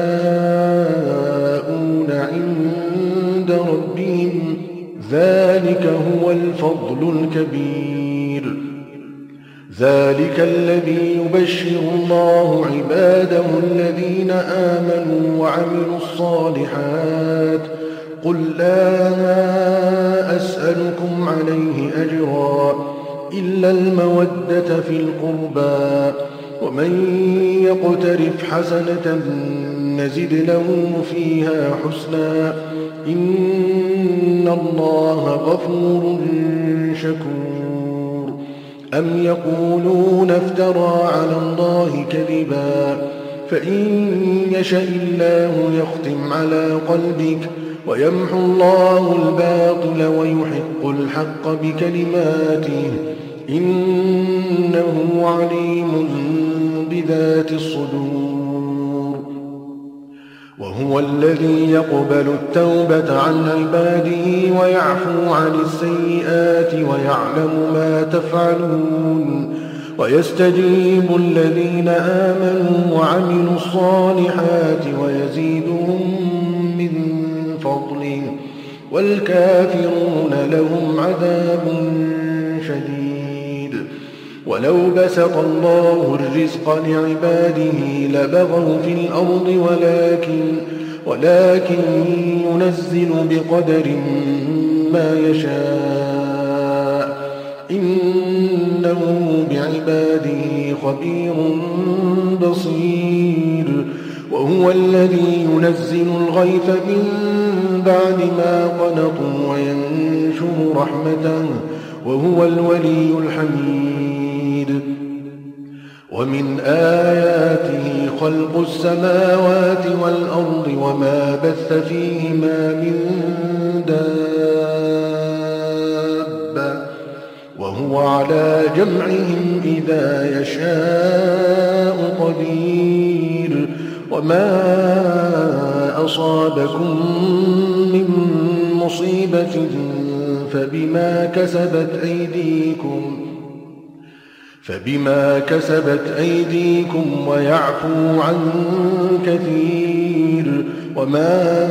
يشاءون عند ربهم ذلك هو الفضل الكبير ذلك الذي يبشر الله عباده الذين آمنوا وعملوا الصالحات قل لا أسألكم عليه أجرا إلا المودة في القربى ومن يقترف حسنة نزد له فيها حسنا إن الله غفور شكور أم يقولون افترى على الله كذبا فإن يشاء الله يختم على قلبك ويمحو الله الباطل ويحق الحق بكلماته إنه عليم بذات الصدور وهو الذي يقبل التوبة عن عباده ويعفو عن السيئات ويعلم ما تفعلون ويستجيب الذين آمنوا وعملوا الصالحات ويزيدهم من فضله والكافرون لهم عذاب شديد ولو بسط الله الرزق لعباده لبغوا في الأرض ولكن ولكن ينزل بقدر ما يشاء إنه بعباده خبير بصير وهو الذي ينزل الغيث من بعد ما قنطوا وينشر رحمته وهو الولي الحميد ومن آياته خلق السماوات والأرض وما بث فيهما من دابة وهو على جمعهم إذا يشاء قدير وما أصابكم من مصيبة فبما كسبت أيديكم فبما كسبت أيديكم ويعفو عن كثير وما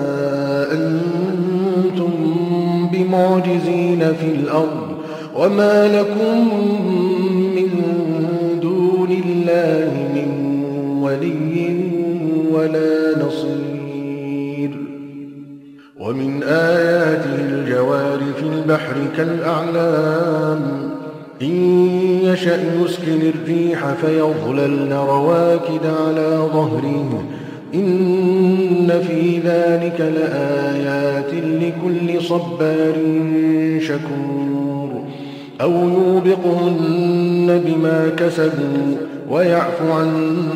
أنتم بمعجزين في الأرض وما لكم من دون الله من ولي ولا نصير ومن آياته الجوار في البحر كالأعلام إن يشأ يسكن الريح فيظللن رواكد على ظهره إن في ذلك لآيات لكل صبار شكور أو يوبقهن بما كسبوا ويعفو عن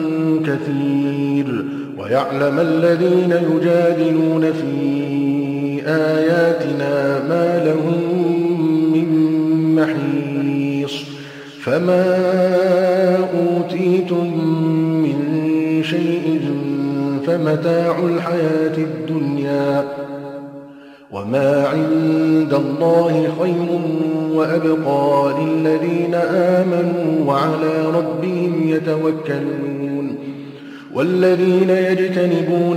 كثير ويعلم الذين يجادلون في آياتنا ما لهم من محيص فما أوتيتم من شيء فمتاع الحياة الدنيا وما عند الله خير وأبقى للذين آمنوا وعلى ربهم يتوكلون والذين يجتنبون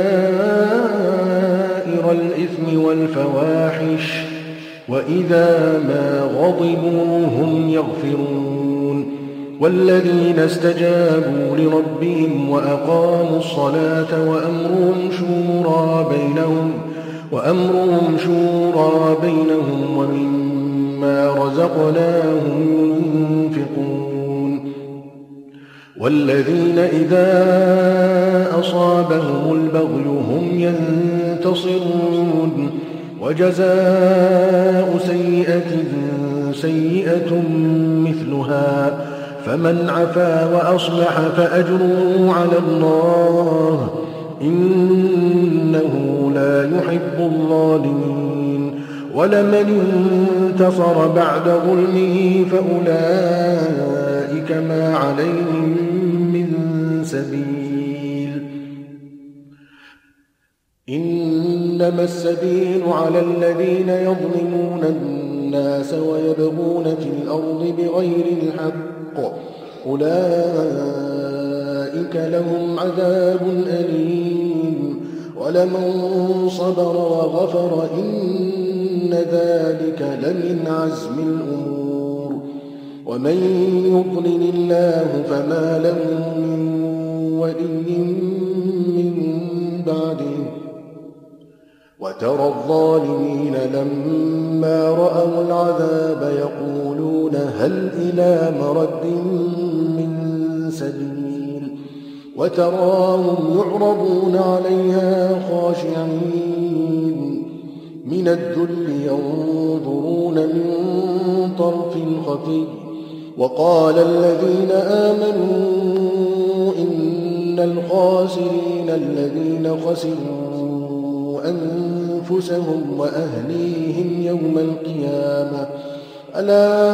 كبائر الإثم والفواحش وإذا ما غضبوا هم يغفرون والذين استجابوا لربهم وأقاموا الصلاة وأمرهم شورى بينهم وأمرهم شورى بينهم ومما رزقناهم ينفقون والذين إذا أصابهم البغي هم ينتصرون وجزاء سيئة سيئة مثلها فمن عفا وأصلح فأجره على الله إنه لا يحب الظالمين ولمن انتصر بعد ظلمه فأولئك ما عليهم من سبيل إنما السبيل على الذين يظلمون الناس ويبغون في الأرض بغير الحق أولئك لهم عذاب أليم ولمن صبر وغفر إن ذلك لمن عزم الأمور ومن يضلل الله فما له من ولي من بعده وترى الظالمين لما رأوا العذاب يقولون هل إلى مرد من سبيل وتراهم يعرضون عليها خاشعين من الذل ينظرون من طرف خفي وقال الذين آمنوا إن الخاسرين الذين خسروا أنفسهم وأهليهم يوم القيامة ألا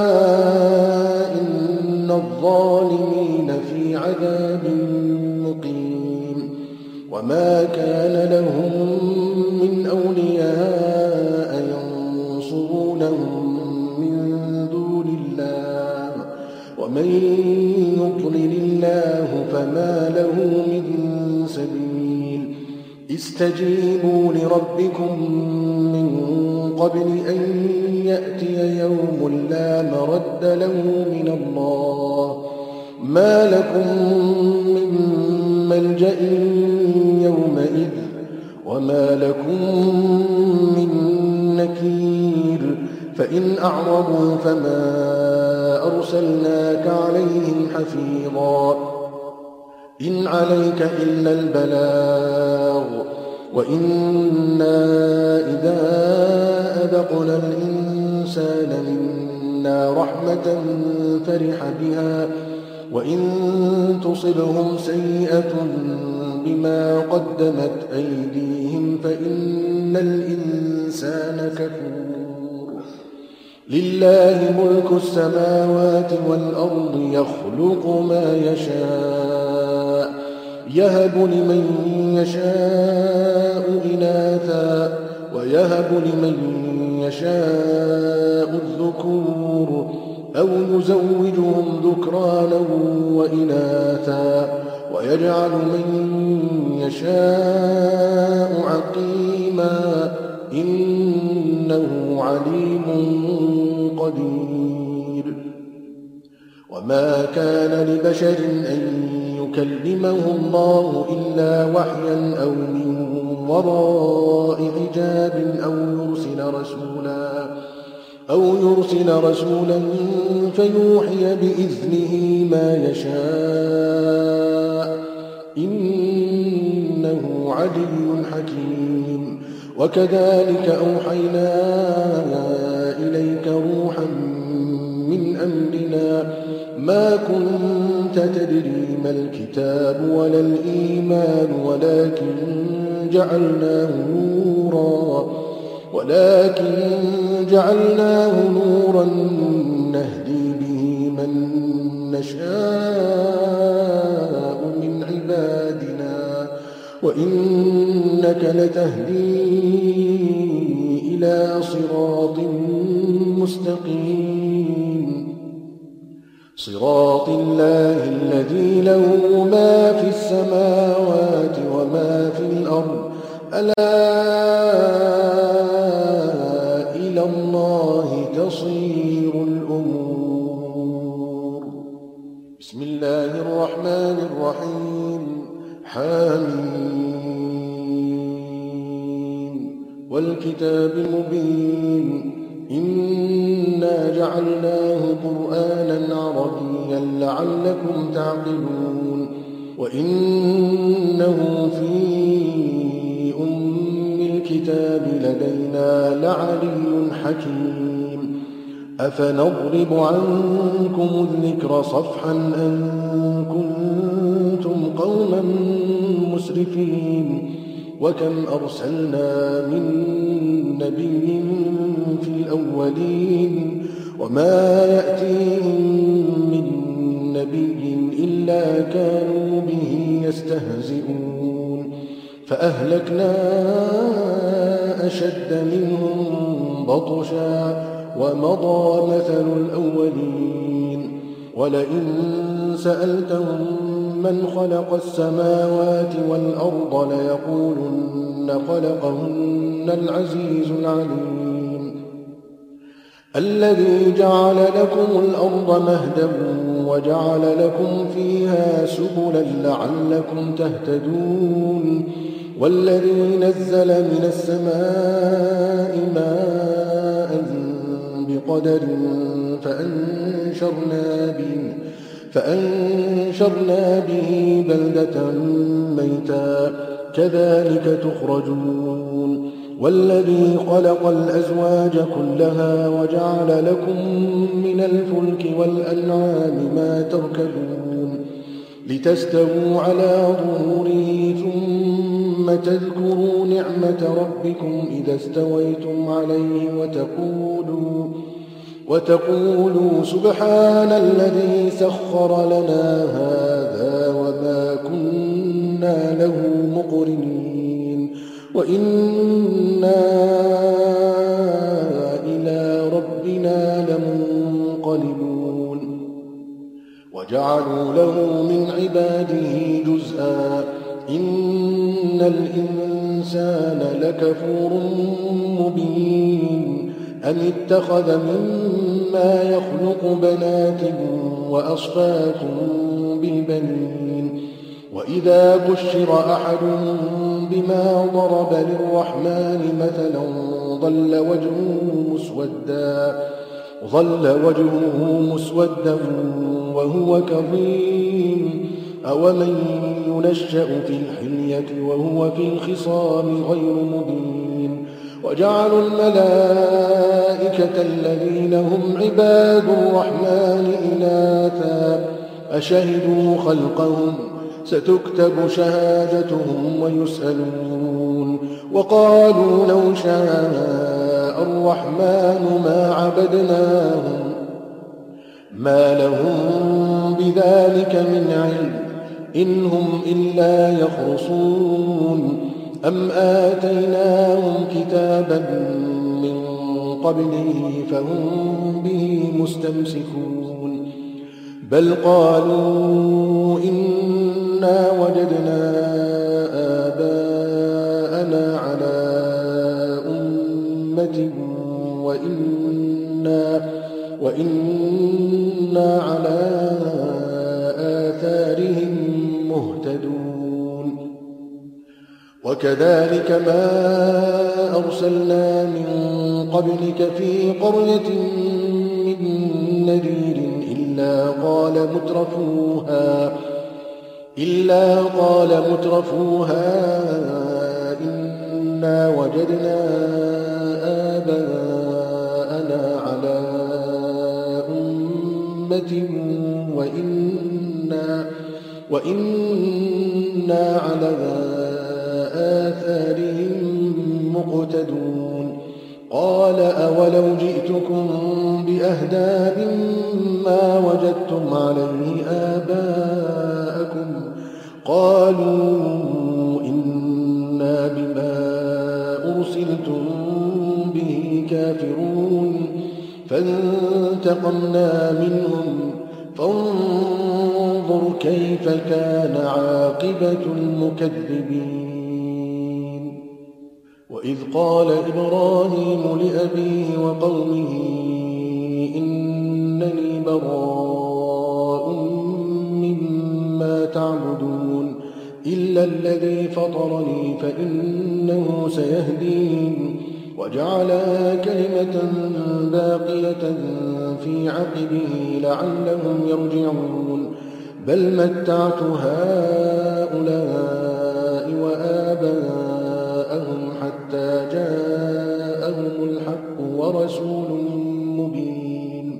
إن الظالمين في عذاب مقيم وما كان لهم من أولياء ينصرونهم من دون الله ومن يضلل الله فما له من سبيل استجيبوا لربكم من قبل أن يأتي يوم لا مرد له من الله ما لكم من ملجأ يومئذ وما لكم من نكير فإن أعرضوا فما أرسلناك عليهم حفيظا إن عليك إلا البلاغ وإنا إذا أذقنا الإنسان منا رحمة فرح بها وإن تصبهم سيئة بما قدمت أيديهم فإن الإنسان كفور لله ملك السماوات والأرض يخلق ما يشاء يهب لمن يشاء إناثا ويهب لمن يشاء الذكور أو يزوجهم ذكرانا وإناثا ويجعل من يشاء عقيما إنه عليم قدير وما كان لبشر أن يكلمه الله إلا وحيا أو من وراء حجاب أو يرسل رسولا أو يرسل رسولا فيوحي بإذنه ما يشاء إنه علي حكيم وكذلك أوحينا إليك روحا من أمرنا ما كنت تدري ما الكتاب ولا الإيمان ولكن جعلناه نورا ولكن جعلناه نورا نهدي به من نشاء من عبادنا وإنك لتهدي إلى صراط مستقيم صراط الله الذي له ما في السماوات وما في الأرض ألا إلى الله تصير الأمور. بسم الله الرحمن الرحيم. حميم والكتاب المبين إنا جعلناه قرآنا عربيا لعلكم تعقلون وإنه في أم الكتاب لدينا لعلي حكيم أفنضرب عنكم الذكر صفحا أن كنتم قوما مسرفين وكم أرسلنا من نبي في الأولين وما يأتيهم من نبي إلا كانوا به يستهزئون فأهلكنا أشد منهم بطشا ومضى مثل الأولين ولئن سألتهم من خلق السماوات والأرض ليقولن خلقهن العزيز العليم الذي جعل لكم الأرض مهدا وجعل لكم فيها سبلا لعلكم تهتدون والذي نزل من السماء ماء بقدر فأنشرنا به فأنشرنا به بلدة ميتا كذلك تخرجون والذي خلق الأزواج كلها وجعل لكم من الفلك والأنعام ما تركبون لتستووا على ظهوره ثم تذكروا نعمة ربكم إذا استويتم عليه وتقولوا وتقولوا سبحان الذي سخر لنا هذا وما كنا له مقرنين وإنا إلى ربنا لمنقلبون وجعلوا له من عباده جزءا إن الإنسان لكفور مبين أم اتخذ مما يخلق بنات وأصفاكم بالبنين وإذا بشر أحدهم بما ضرب للرحمن مثلا ظل وجهه مسودا ظل وجهه مسودا وهو كظيم أومن ينشأ في الحلية وهو في الخصام غير مبين وجعلوا الملائكة الذين هم عباد الرحمن إناثا أشهدوا خلقهم ستكتب شهادتهم ويسألون وقالوا لو شاء الرحمن ما عبدناهم ما لهم بذلك من علم إن هم إلا يخرصون أم آتيناهم كتابا من قبله فهم به مستمسكون بل قالوا إنا وجدنا آباءنا على أمة وإنا, وإنا على آثارهم مهتدون وكذلك ما أرسلنا من قبلك في قرية من نذير إلا قال مترفوها إلا قال مترفوها إنا وجدنا آباءنا على أمة وإنا وإنا على آثارهم مقتدون قال أولو جئتكم بأهدى مما وجدتم عليه آباءكم قالوا إنا بما أرسلتم به كافرون فانتقمنا منهم فانظر كيف كان عاقبة المكذبين. وإذ قال إبراهيم لأبيه وقومه إنني براء مما تعبدون إلا الذي فطرني فإنه سيهدين وجعلها كلمة باقية في عقبه لعلهم يرجعون بل متعت هؤلاء وآباءهم حتى جاءهم الحق ورسول مبين.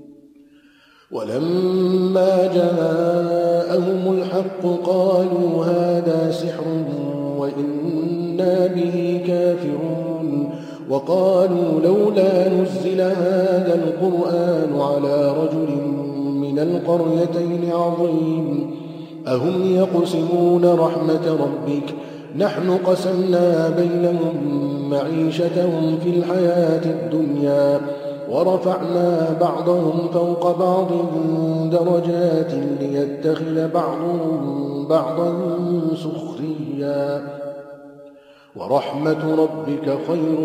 ولما جاءهم الحق قالوا هذا سحر وإنا به كافرون وقالوا لولا نزل هذا القرآن على رجل من القريتين عظيم أهم يقسمون رحمة ربك نحن قسمنا بينهم معيشتهم في الحياة الدنيا ورفعنا بعضهم فوق بعض درجات ليتخذ بعضهم بعضا سخريا ورحمة ربك خير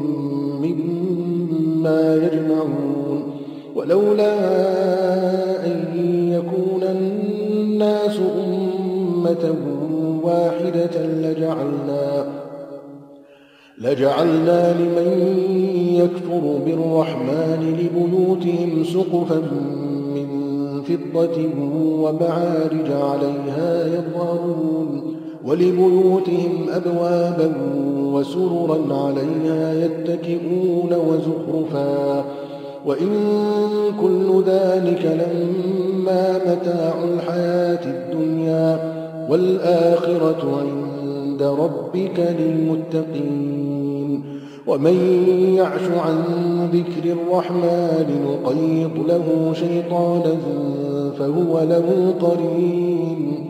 مما يجمعون. ولولا أن يكون الناس أمة واحدة لجعلنا لجعلنا لمن يكفر بالرحمن لبيوتهم سقفا من فضة ومعارج عليها يظهرون ولبيوتهم أبوابا وسررا عليها يتكئون وزخرفا وإن كل ذلك لما متاع الحياة الدنيا والآخرة عند ربك للمتقين. ومن يعش عن ذكر الرحمن نقيض له شيطانا فهو له قرين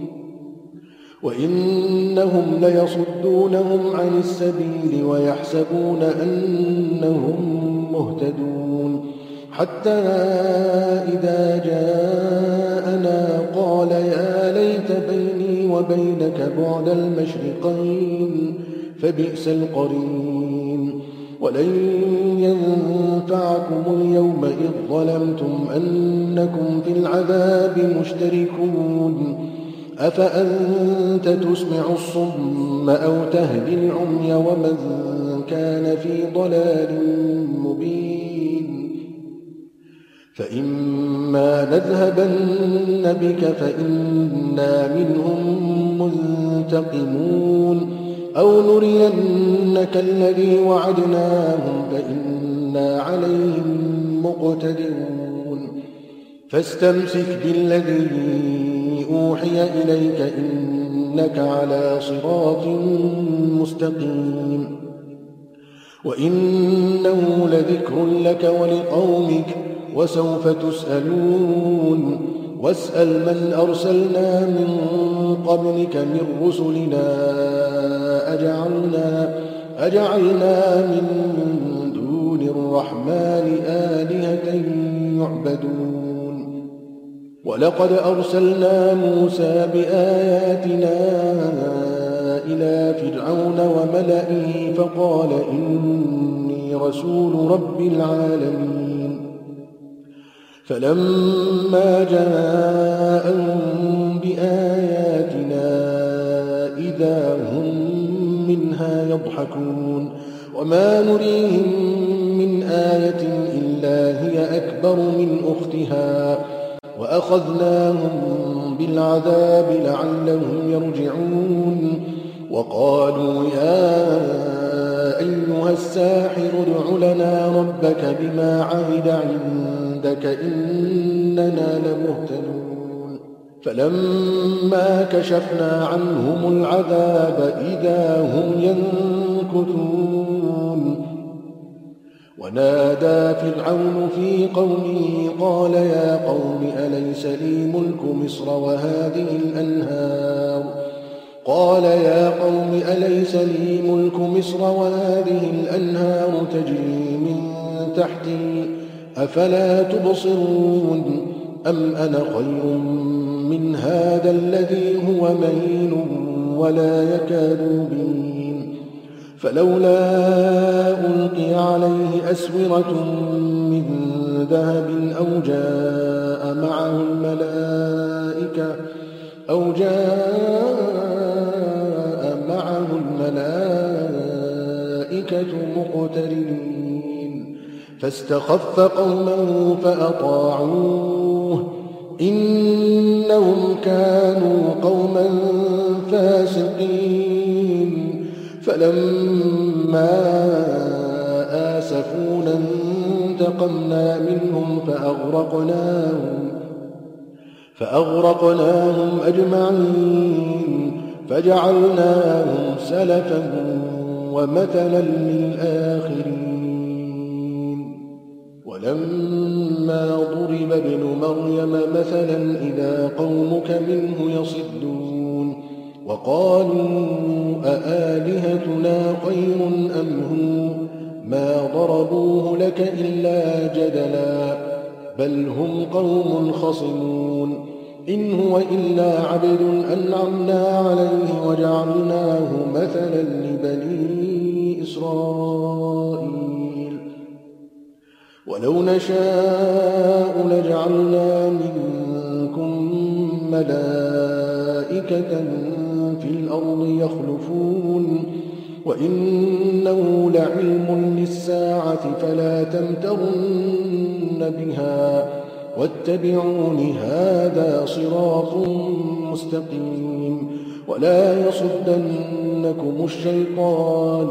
وإنهم ليصدونهم عن السبيل ويحسبون أنهم مهتدون حتى إذا جاءنا قال يا ليت بيني وبينك بعد المشرقين فبئس القرين. ولن ينفعكم اليوم إذ ظلمتم أنكم في العذاب مشتركون أفأنت تسمع الصم أو تهدي العمي ومن كان في ضلال مبين. فإما نذهبن بك فإنا منهم منتقمون أو نرينك الذي وعدناهم فإنا عليهم مقتدرون. فاستمسك بالذي أوحي إليك إنك على صراط مستقيم. وإنه لذكر لك ولقومك وسوف تسألون. واسأل من أرسلنا من قبلك من رسلنا أجعلنا, أجعلنا من دون الرحمن آلهة يعبدون. ولقد أرسلنا موسى بآياتنا إلى فرعون وملئه فقال إني رسول رب العالمين. فلما جاءهم بآياتنا إذا هم منها يضحكون وما نريهم من آية إلا هي أكبر من أختها وأخذناهم بالعذاب لعلهم يرجعون. وقالوا يا أيها الساحر ادع لنا ربك بما عهد عندك إننا لمهتدون. فلما كشفنا عنهم العذاب إذا هم ينكثون. ونادى فرعون في قومه قال يا قوم أليس لي ملك مصر وهذه الأنهار قال يا قوم أليس لي ملك مصر وهذه الأنهار تجري من تحتي أفلا تبصرون أم أنا خير من هذا الذي هو مهين ولا يكاد يبين فلولا ألقي عليه أسورة من ذهب أو جاء معه الملائكة أو جاء معه الملائكة مقترنين فاستخف قومه فأطاعوه إنهم كانوا قوما فاسقين فلما آسفونا انتقمنا منهم فأغرقناهم فأغرقناهم أجمعين فجعلناهم سلفا ومثلا للآخرين ولما ضرب ابن مريم مثلا إذا قومك منه يصدون وقالوا أآلهتنا خير أم هو ما ضربوه لك إلا جدلا بل هم قوم خصمون إن هو إلا عبد أنعمنا عليه وجعلناه مثلا لبني إسرائيل ولو نشاء لجعلنا منكم ملائكة في الأرض يخلفون وإنه لعلم للساعة فلا تمترن بها واتبعون هذا صراط مستقيم ولا يصدنكم الشيطان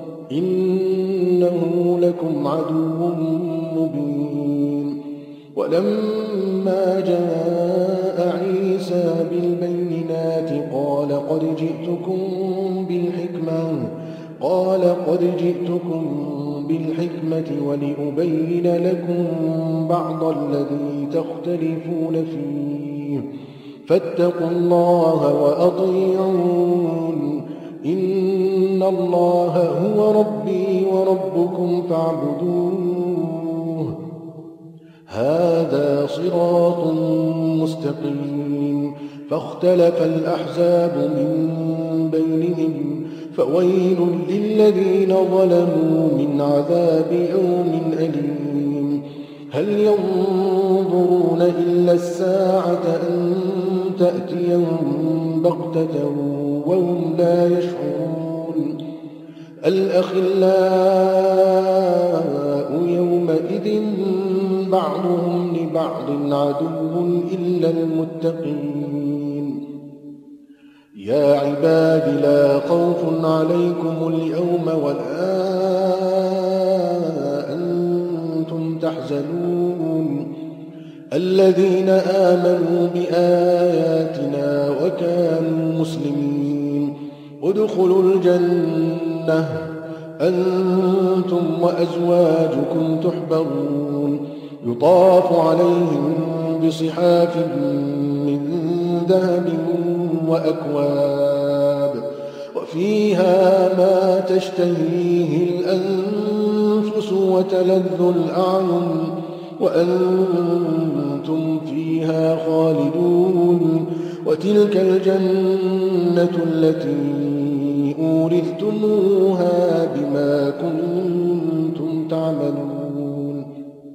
إنه لكم عدو مبين ولما جاء عيسى بالبينات قال قد جئتكم بالحكمة قال قد جئتكم بالحكمة ولأبين لكم بعض الذي تختلفون فيه فاتقوا الله وأطيعون إن الله هو ربي وربكم فاعبدوه هذا صراط مستقيم فاختلف الأحزاب من بينهم فويل للذين ظلموا من عذاب يوم أليم هل ينظرون إلا الساعة أن تأتيهم بغتة وهم لا يشعرون الأخلاء يومئذ بعضهم لبعض عدو إلا المتقين يا عباد لا خوف عليكم اليوم ولا أنتم تحزنون الذين آمنوا بآياتنا وكانوا مسلمين ادخلوا الجنة أنتم وأزواجكم تحبرون يطاف عليهم بصحاف من ذهب وأكواب وفيها ما تشتهيه الأنفس وتلذ الأعين وأنتم فيها خالدون وتلك الجنة التي أورثتموها بما كنتم تعملون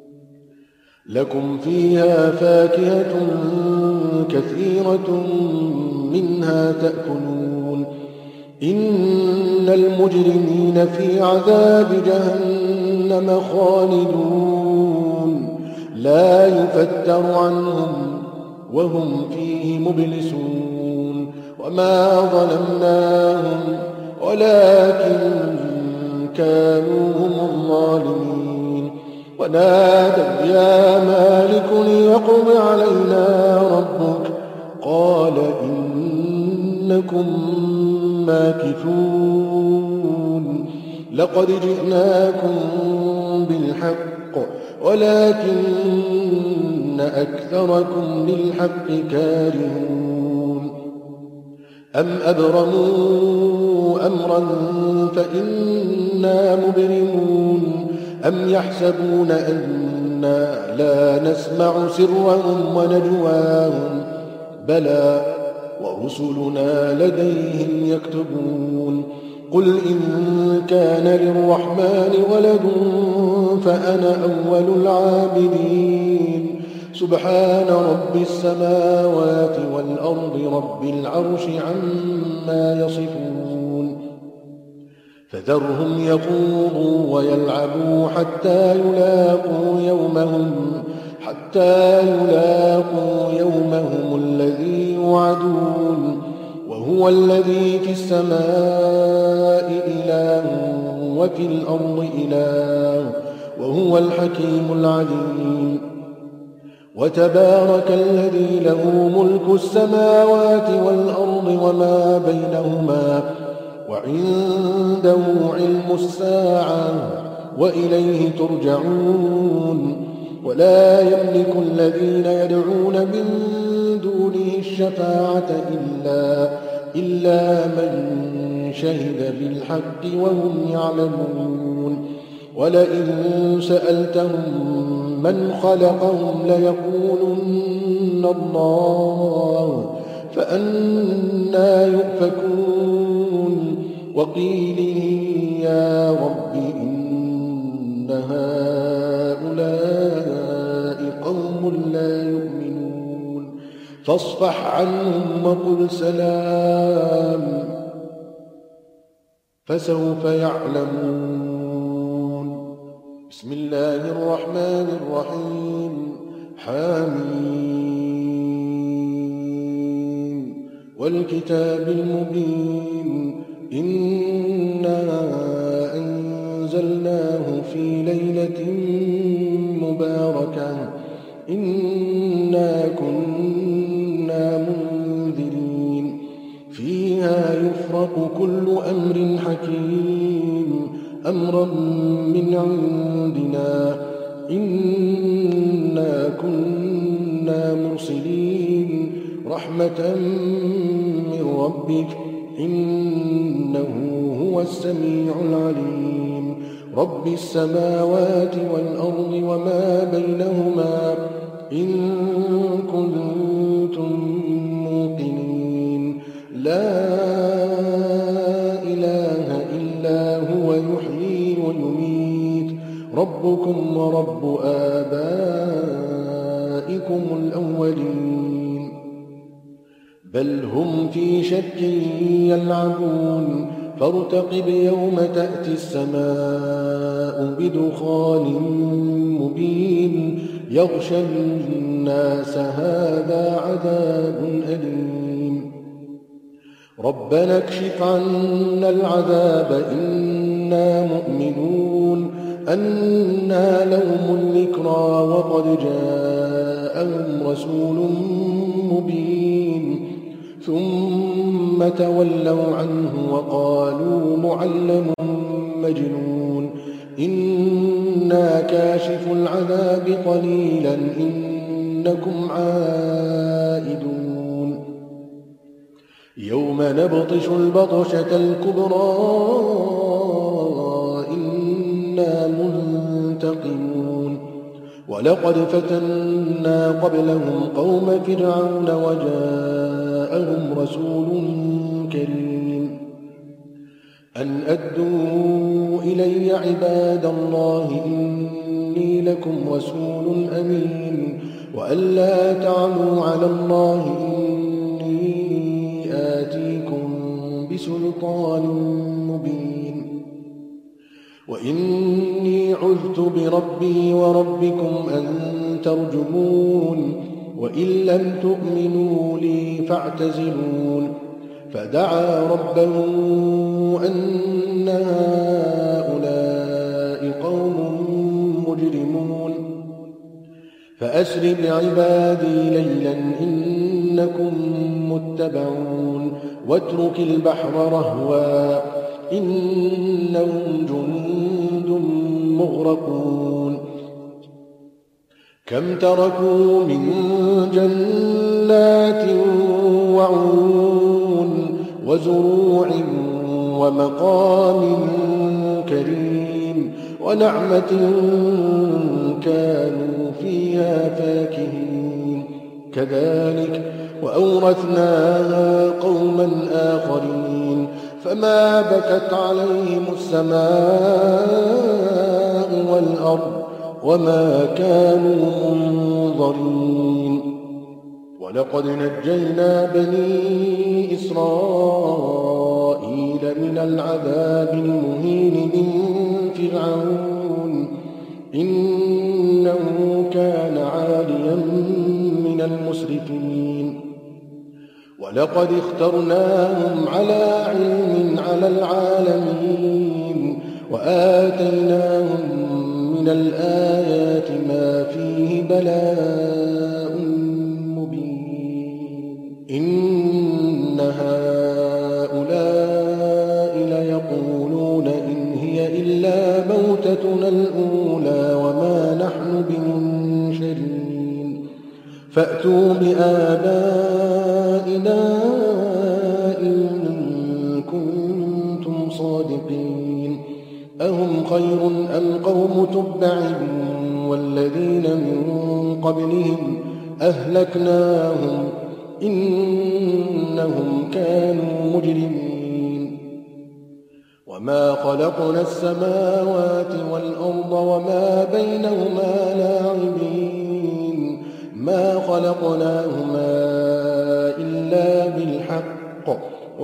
لكم فيها فاكهة كثيرة منها تأكلون إن المجرمين في عذاب جهنم خالدون لا يفتر عنهم وهم فيه مبلسون وما ظلمناهم ولكن كانوا هم الظالمين ونادوا يا مالك ليقض علينا ربك قال إنكم ماكثون لقد جئناكم بالحق ولكن أكثركم للحق كارهون أم أبرموا أمرا فإنا مبرمون أم يحسبون أنا لا نسمع سرهم ونجواهم بلى ورسلنا لديهم يكتبون قل إن كان للرحمن ولد فأنا أول العابدين سبحان رب السماوات والأرض رب العرش عما يصفون فذرهم يخوضوا ويلعبوا حتى يلاقوا يومهم حتى يلاقوا يومهم الذي يوعدون وهو الذي في السماء إله وفي الأرض إله وهو الحكيم العليم وتبارك الذي له ملك السماوات والأرض وما بينهما وعنده علم الساعة وإليه ترجعون ولا يملك الذين يدعون من دونه الشفاعة إلا, إلا من شهد بالحق وهم يعلمون ولئن سألتهم من خلقهم ليقولن الله فأنى يؤفكون وقيله يا رب إن هؤلاء قوم لا يؤمنون فاصفح عنهم وقل سلام فسوف يعلمون بسم الله الرحمن الرحيم حميم والكتاب المبين إنا أنزلناه في ليلة مباركة إنا كنا منذرين فيها يفرق كل أمر حكيم أمرا من عندنا إنا كنا مرسلين رحمة من ربك إنه هو السميع العليم رب السماوات والأرض وما بينهما إن كنتم موقنين لا إله إلا هو يحيي ويميت ربكم ورب آبائكم الأولين بل هم في شك يلعبون فارتقب يوم تأتي السماء بدخان مبين يغشى الناس هذا عذاب أليم ربنا اكشف عنا العذاب إنا مؤمنون أنى لهم الذكرى وقد جاءهم رسول مبين ثم تولوا عنه وقالوا معلم مجنون إنا كاشف العذاب قليلا إنكم عائدون يوم نبطش البطشة الكبرى إنا منتقمون ولقد فتنا قبلهم قوم فرعون وجاءهم رسول كريم أن أدوا إلي عباد الله إني لكم رسول أمين وأن لا تعلوا على الله إني آتيكم بسلطان مبين وإني عذت بربي وربكم أن ترجمون وإن لم تؤمنوا لي فاعتزلون فدعا ربه أن هؤلاء قوم مجرمون فأسر بعبادي ليلا إنكم متبعون واترك البحر رهوا إنهم جند مغرقون كم تركوا من جنات وعيون وزروع ومقام كريم ونعمة كانوا فيها فاكهين كذلك وأورثناها قوما آخرين فما بكت عليهم السماء والأرض وما كانوا منظرين ولقد نجينا بني إسرائيل من العذاب المهين من فرعون إنه كان عاليا من المسرفين ولقد اخترناهم على علم على العالمين وآتيناهم من الآيات ما فيه بلاء مبين إن هؤلاء ليقولون إن هي إلا موتتنا الأولى وما نحن بمنشرين فأتوا بآبائنا إن كنتم صادقين أهم خير أم قوم تبع والذين من قبلهم أهلكناهم إنهم كانوا مجرمين وما خلقنا السماوات والأرض وما بينهما لاعبين ما خلقناهما إلا بالحق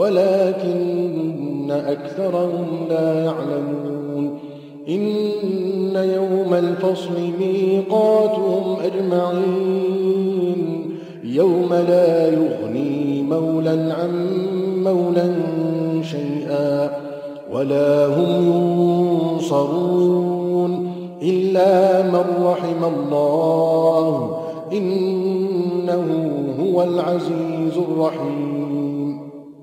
ولكن أكثرهم لا يعلمون إن يوم الفصل ميقاتهم أجمعين يوم لا يغني مولا عن مولا شيئا ولا هم ينصرون إلا من رحم الله إنه هو العزيز الرحيم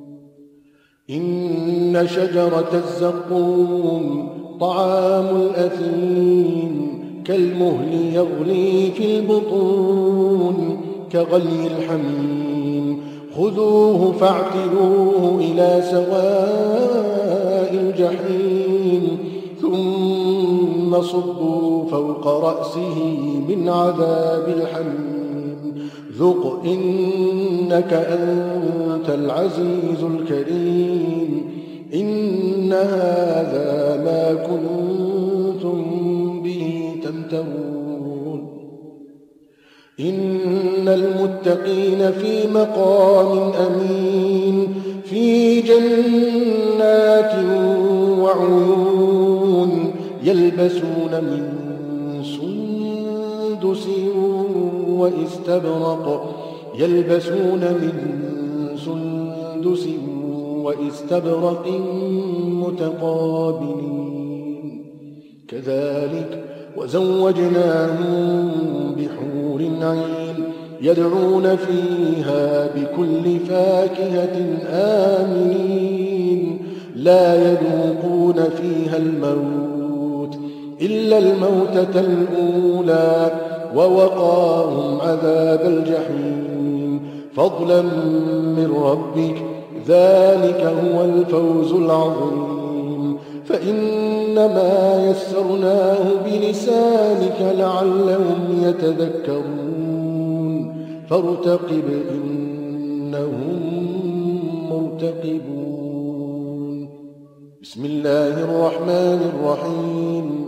إن شجرة الزقوم طعام الأثيم كالمهل يغلي في البطون كغلي الحميم خذوه فاعتلوه إلى سواء الجحيم ثم صبوا فوق رأسه من عذاب الحميم ذق إنك أنت العزيز الكريم إن هذا ما كنتم به تمترون إن المتقين في مقام أمين في جنات وعيون يلبسون من سندس واستبرق يلبسون من سندس واستبرق متقابلين كذلك وزوجناهم بحور عين يدعون فيها بكل فاكهة آمنين لا يذوقون فيها الموت إلا الموتة الأولى ووقاهم عذاب الجحيم فضلا من ربك ذلك هو الفوز العظيم فإنما يسرناه بلسانك لعلهم يتذكرون فارتقب إنهم مرتقبون بسم الله الرحمن الرحيم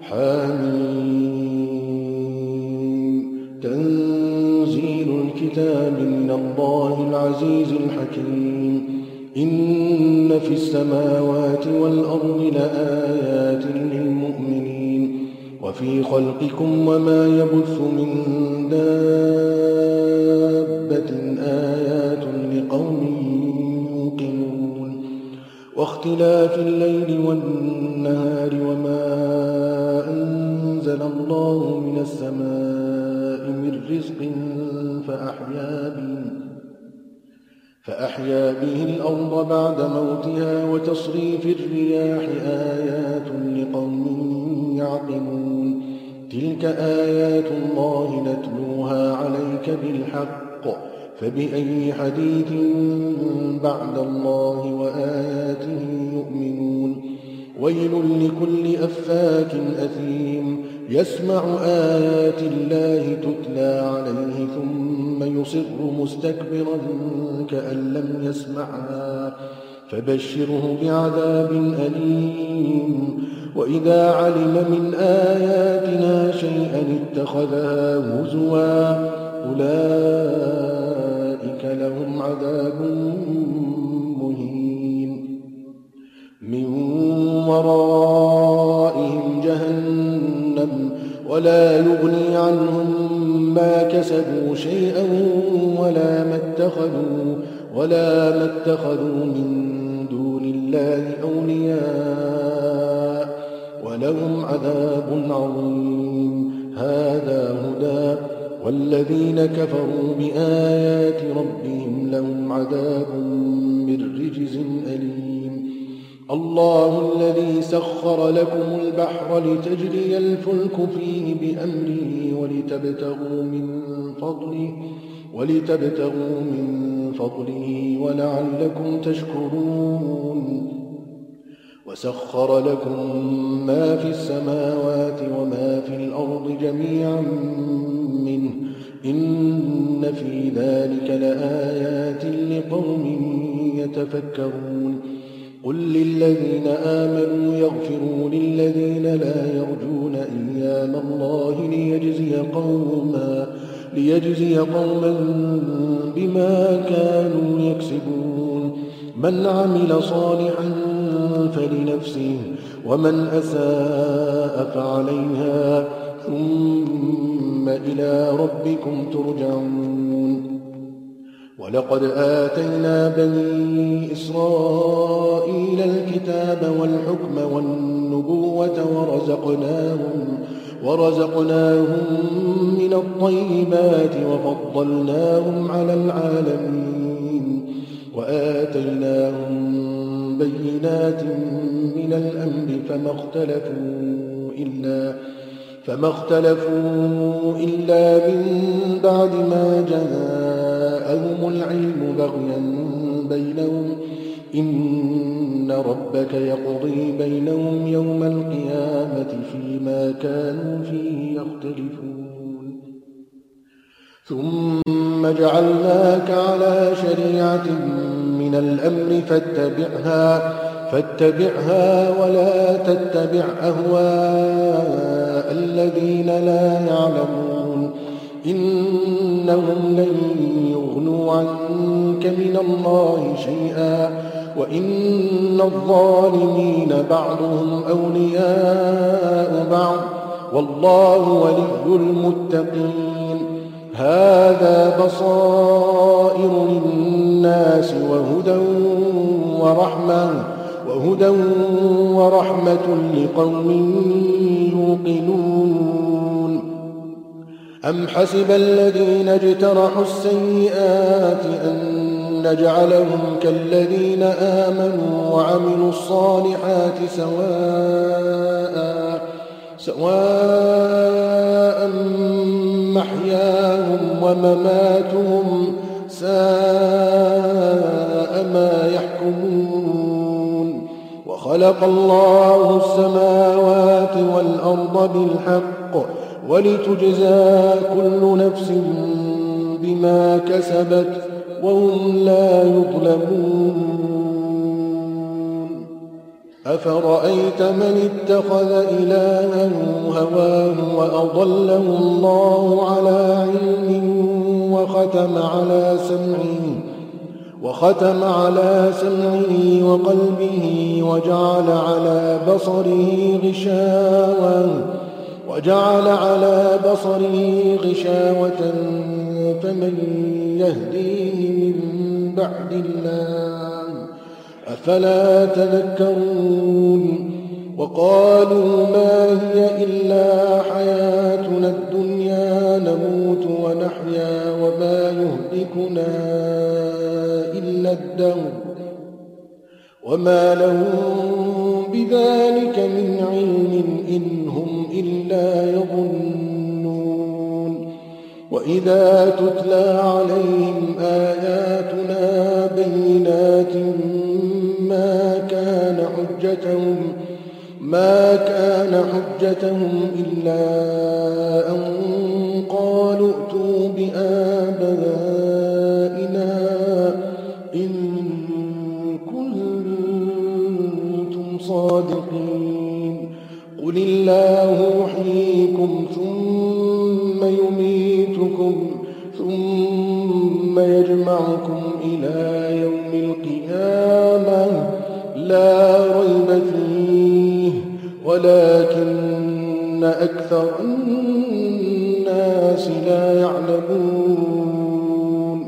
حميم تنزيل الكتاب من الله العزيز الحكيم إن في السماوات والأرض لآيات للمؤمنين وفي خلقكم وما يبث من دابة آيات لقوم يوقنون واختلاف الليل والنهار وما أنزل الله من السماء من رزق فأحيا به فأحيا به الأرض بعد موتها وتصريف الرياح آيات لقوم يعقلون تلك آيات الله نتلوها عليك بالحق فبأي حديث بعد الله وآياته يؤمنون ويل لكل أفاك أثيم يسمع آيات الله تتلى عليه ثم يصر مستكبرا كأن لم يسمعها فبشره بعذاب أليم وإذا علم من آياتنا شيئا اتخذها هزوا أولئك لهم عذاب مهين من ورائهم جهنم ولا يغني عنهم ما كسبوا شيئا ولا ما اتخذوا ولا ما اتخذوا من دون الله أولياء ولهم عذاب عظيم هذا هدى والذين كفروا بآيات ربهم لهم عذاب من رجز أليم الله الذي سخر لكم البحر لتجري الفلك فيه بأمره ولتبتغوا من فضله ولتبتغوا من فضله ولعلكم تشكرون وسخر لكم ما في السماوات وما في الأرض جميعا منه إن في ذلك لآيات لقوم يتفكرون قل للذين آمنوا يغفروا للذين لا يرجون أيام الله ليجزي قوما ليجزي قوما بما كانوا يكسبون من عمل صالحا فلنفسه ومن أساء فعليها ثم إلى ربكم ترجعون ولقد آتينا بني إسرائيل الكتاب والحكم والنبوة ورزقناهم ورزقناهم من الطيبات وفضلناهم على العالمين وآتيناهم بينات من الأمر فما اختلفوا إلا فما اختلفوا إلا من بعد ما جاءهم العلم بغيا بينهم إن ربك يقضي بينهم يوم القيامة فيما كانوا فيه يختلفون ثم جعلناك على شريعة من الأمر فاتبعها فاتبعها ولا تتبع أهواء الذين لا يعلمون إنهم لن يغنوا عنك من الله شيئا وإن الظالمين بعضهم أولياء بعض والله ولي المتقين هذا بصائر للناس وهدى ورحمة وهدى ورحمة لقوم يوقنون أم حسب الذين اجترحوا السيئات أن نجعلهم كالذين آمنوا وعملوا الصالحات سواء سواء محياهم ومماتهم ساء ما يحكمون وخلق الله السماوات والأرض بالحق ولتجزى كل نفس بما كسبت وهم لا يظلمون أفرأيت من اتخذ إلهه هواه وأضله الله على علم وختم على سمعه وختم على سمعه وقلبه وجعل على بصره غشاوة وجعل على بصره غشاوة فمن يهديه من بعد الله أفلا تذكرون وقالوا ما هي إلا حياتنا الدنيا نموت ونحيا وما يهلكنا إلا الدهر وما لهم بذلك من علم إن هم إلا يظنون وإذا تتلى عليهم آياتنا بينات ما كان حجتهم ما كان حجتهم إلا أن قالوا ائتوا بآبائنا إن كنتم صادقين قل الله يحييكم ثم يميتكم ثم يجمعكم إلى يوم القيامة لا ريب فيه ولكن أكثر الناس لا يعلمون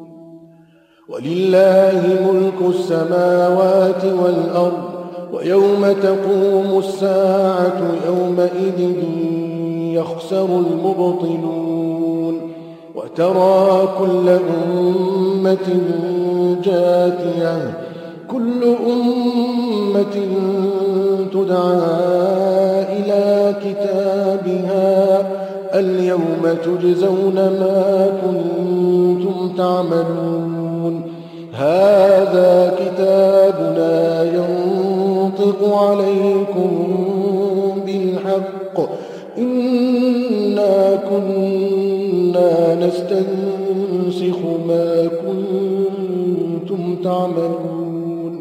ولله ملك السماوات والأرض ويوم تقوم الساعة يومئذ يخسر المبطلون وترى كل أمة جاثية كل أمة تدعى إلى كتابها اليوم تجزون ما كنتم تعملون هذا كتابنا ينطق عليكم بالحق إنا كنا نستنسخ ما كنتم تعملون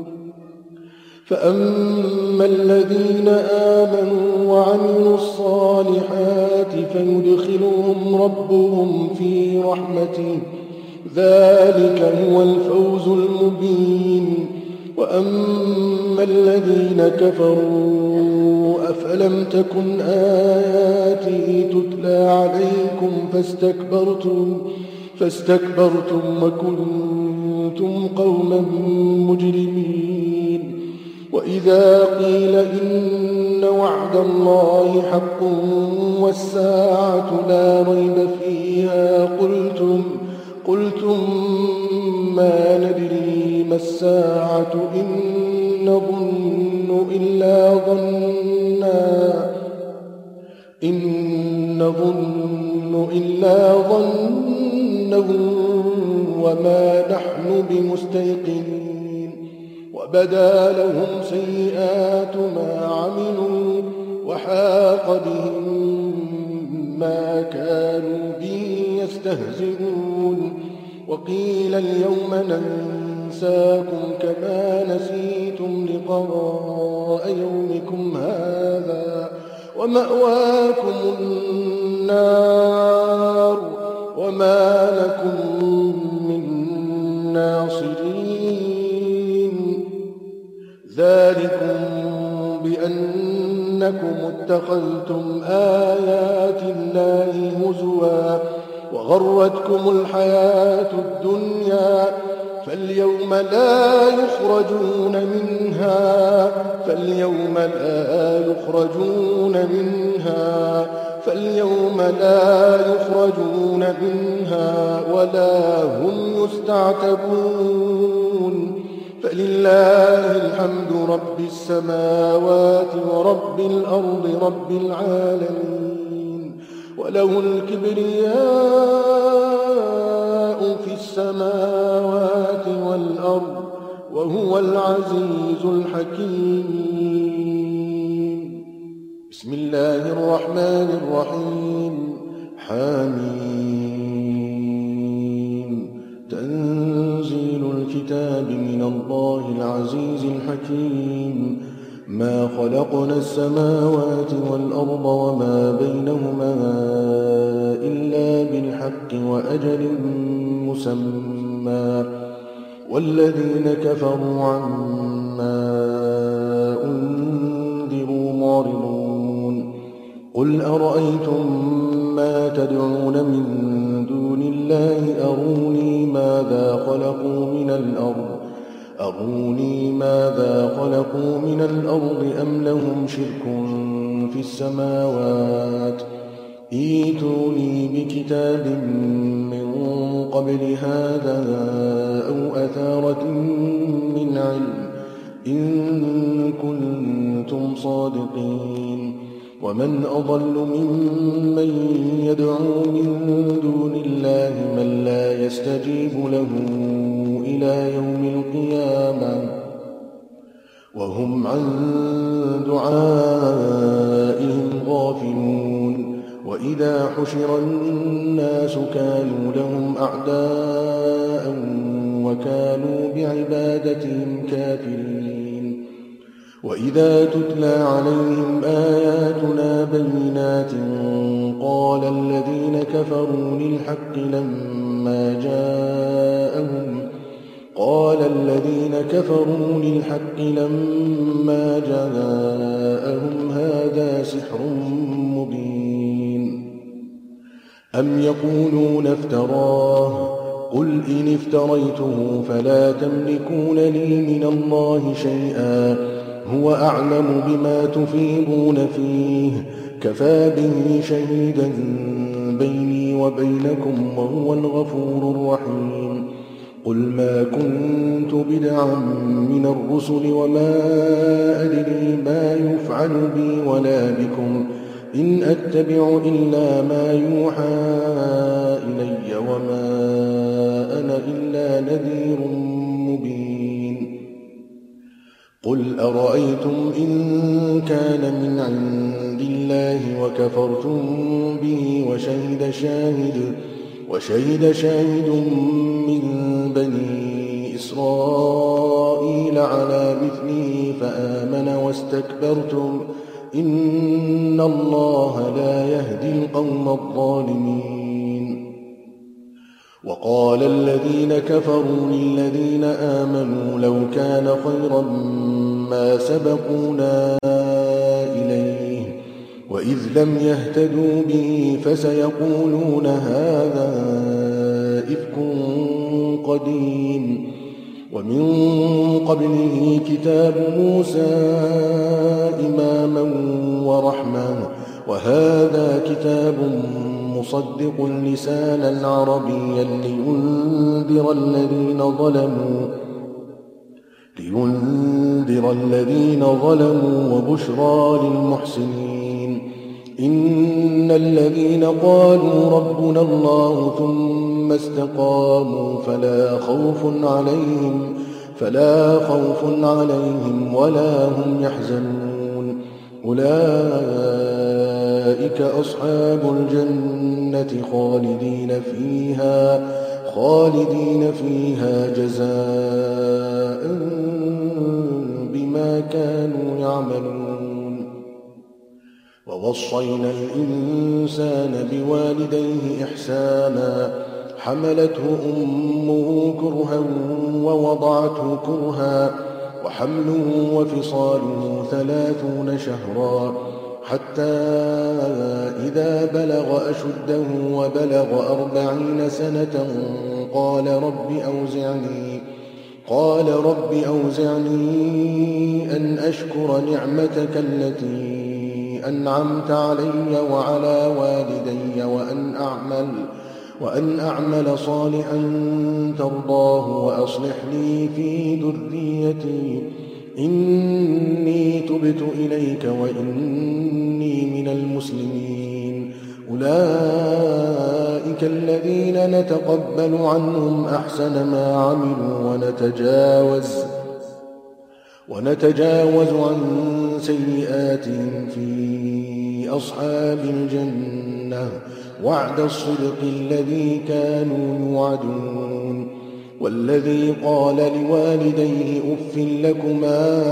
فأما الذين آمنوا وعملوا الصالحات فيدخلهم ربهم في رحمته ذلك هو الفوز المبين وأما الذين كفروا أفلم تكن آياتي تتلى عليكم فاستكبرتم فاستكبرتم وكنتم قوما مجرمين وإذا قيل إن وعد الله حق والساعة لا ريب فيها قلتم قلتم ما ندري ما الساعة إن نظن إلا ظنا إن نظن إلا ظنا وما نحن بمستيقنين وبدا لهم سيئات ما عملوا وحاق بهم ما كانوا به يستهزئون وقيل اليوم ننساكم كما نسيتم لقاء يومكم هذا ومأواكم النار وما لكم من ناصرين ذلكم بأنكم اتخذتم آيات الله هزوا وغرتكم الحياة الدنيا فاليوم لا يخرجون منها فاليوم لا يخرجون منها فاليوم لا يخرجون منها ولا هم يستعتبون فلله الحمد رب السماوات ورب الأرض رب العالمين وله الكبرياء في السماوات والأرض وهو العزيز الحكيم بسم الله الرحمن الرحيم حميم تنزيل الكتاب من الله العزيز الحكيم ما خلقنا السماوات والأرض وما بينهما إلا بالحق وأجل مسمى والذين كفروا عما أنذروا معرضون قل أرأيتم ما تدعون من دون الله أروني ماذا خلقوا من الأرض أروني ماذا خلقوا من الأرض أم لهم شرك في السماوات ائتوني بكتاب من قبل هذا أو أثارة من علم إن كنتم صادقين ومن أضل ممن يدعو من دون الله من لا يستجيب له إلى يوم القيامة وهم عن دعائهم غافلون وإذا حشر الناس كانوا لهم أعداء وكانوا بعبادتهم كافرين وإذا تتلى عليهم آياتنا بينات قال الذين كفروا للحق لما جاءهم قال الذين كفروا للحق لما جاءهم هذا سحر مبين أم يقولون افتراه قل إن افتريته فلا تملكون لي من الله شيئا هو أعلم بما تفيضون فيه كفى به شهيدا بيني وبينكم وهو الغفور الرحيم قل ما كنت بدعا من الرسل وما أدري ما يفعل بي ولا بكم إن أتبع إلا ما يوحى إلي وما أنا إلا نذير مبين قل أرأيتم إن كان من عند الله وكفرتم به وشهد شاهد وشهد شاهد من بني إسرائيل على مثله فآمن واستكبرتم إن الله لا يهدي القوم الظالمين وقال الذين كفروا للذين آمنوا لو كان خيرا ما سبقونا إليه وإذ لم يهتدوا به فسيقولون هذا إفك قديم ومن قبله كتاب موسى إماما ورحمة وهذا كتاب مصدق لسانا عربيا لينذر الذين ظلموا لينذر الذين ظلموا وبشرى للمحسنين إن الذين قالوا ربنا الله ثم استقاموا فلا خوف عليهم فلا خوف عليهم ولا هم يحزنون أولئك أصحاب الجنة خالدين فيها خالدين فيها جزاء بما كانوا يعملون ووصينا الإنسان بوالديه إحسانا حملته أمه كرها ووضعته كرها وحمله وفصاله ثلاثون شهرا حتى إذا بلغ أشده وبلغ أربعين سنة قال رب أوزعني قال رب أوزعني أن أشكر نعمتك التي أنعمت علي وعلى والدي وأن أعمل وأن أعمل صالحا ترضاه وأصلح لي في ذريتي إني تبت إليك وإني من المسلمين أولئك الذين نتقبل عنهم أحسن ما عملوا ونتجاوز ونتجاوز عن سيئاتهم في أصحاب الجنة وعد الصدق الذي كانوا يوعدون والذي قال لوالديه أف لكما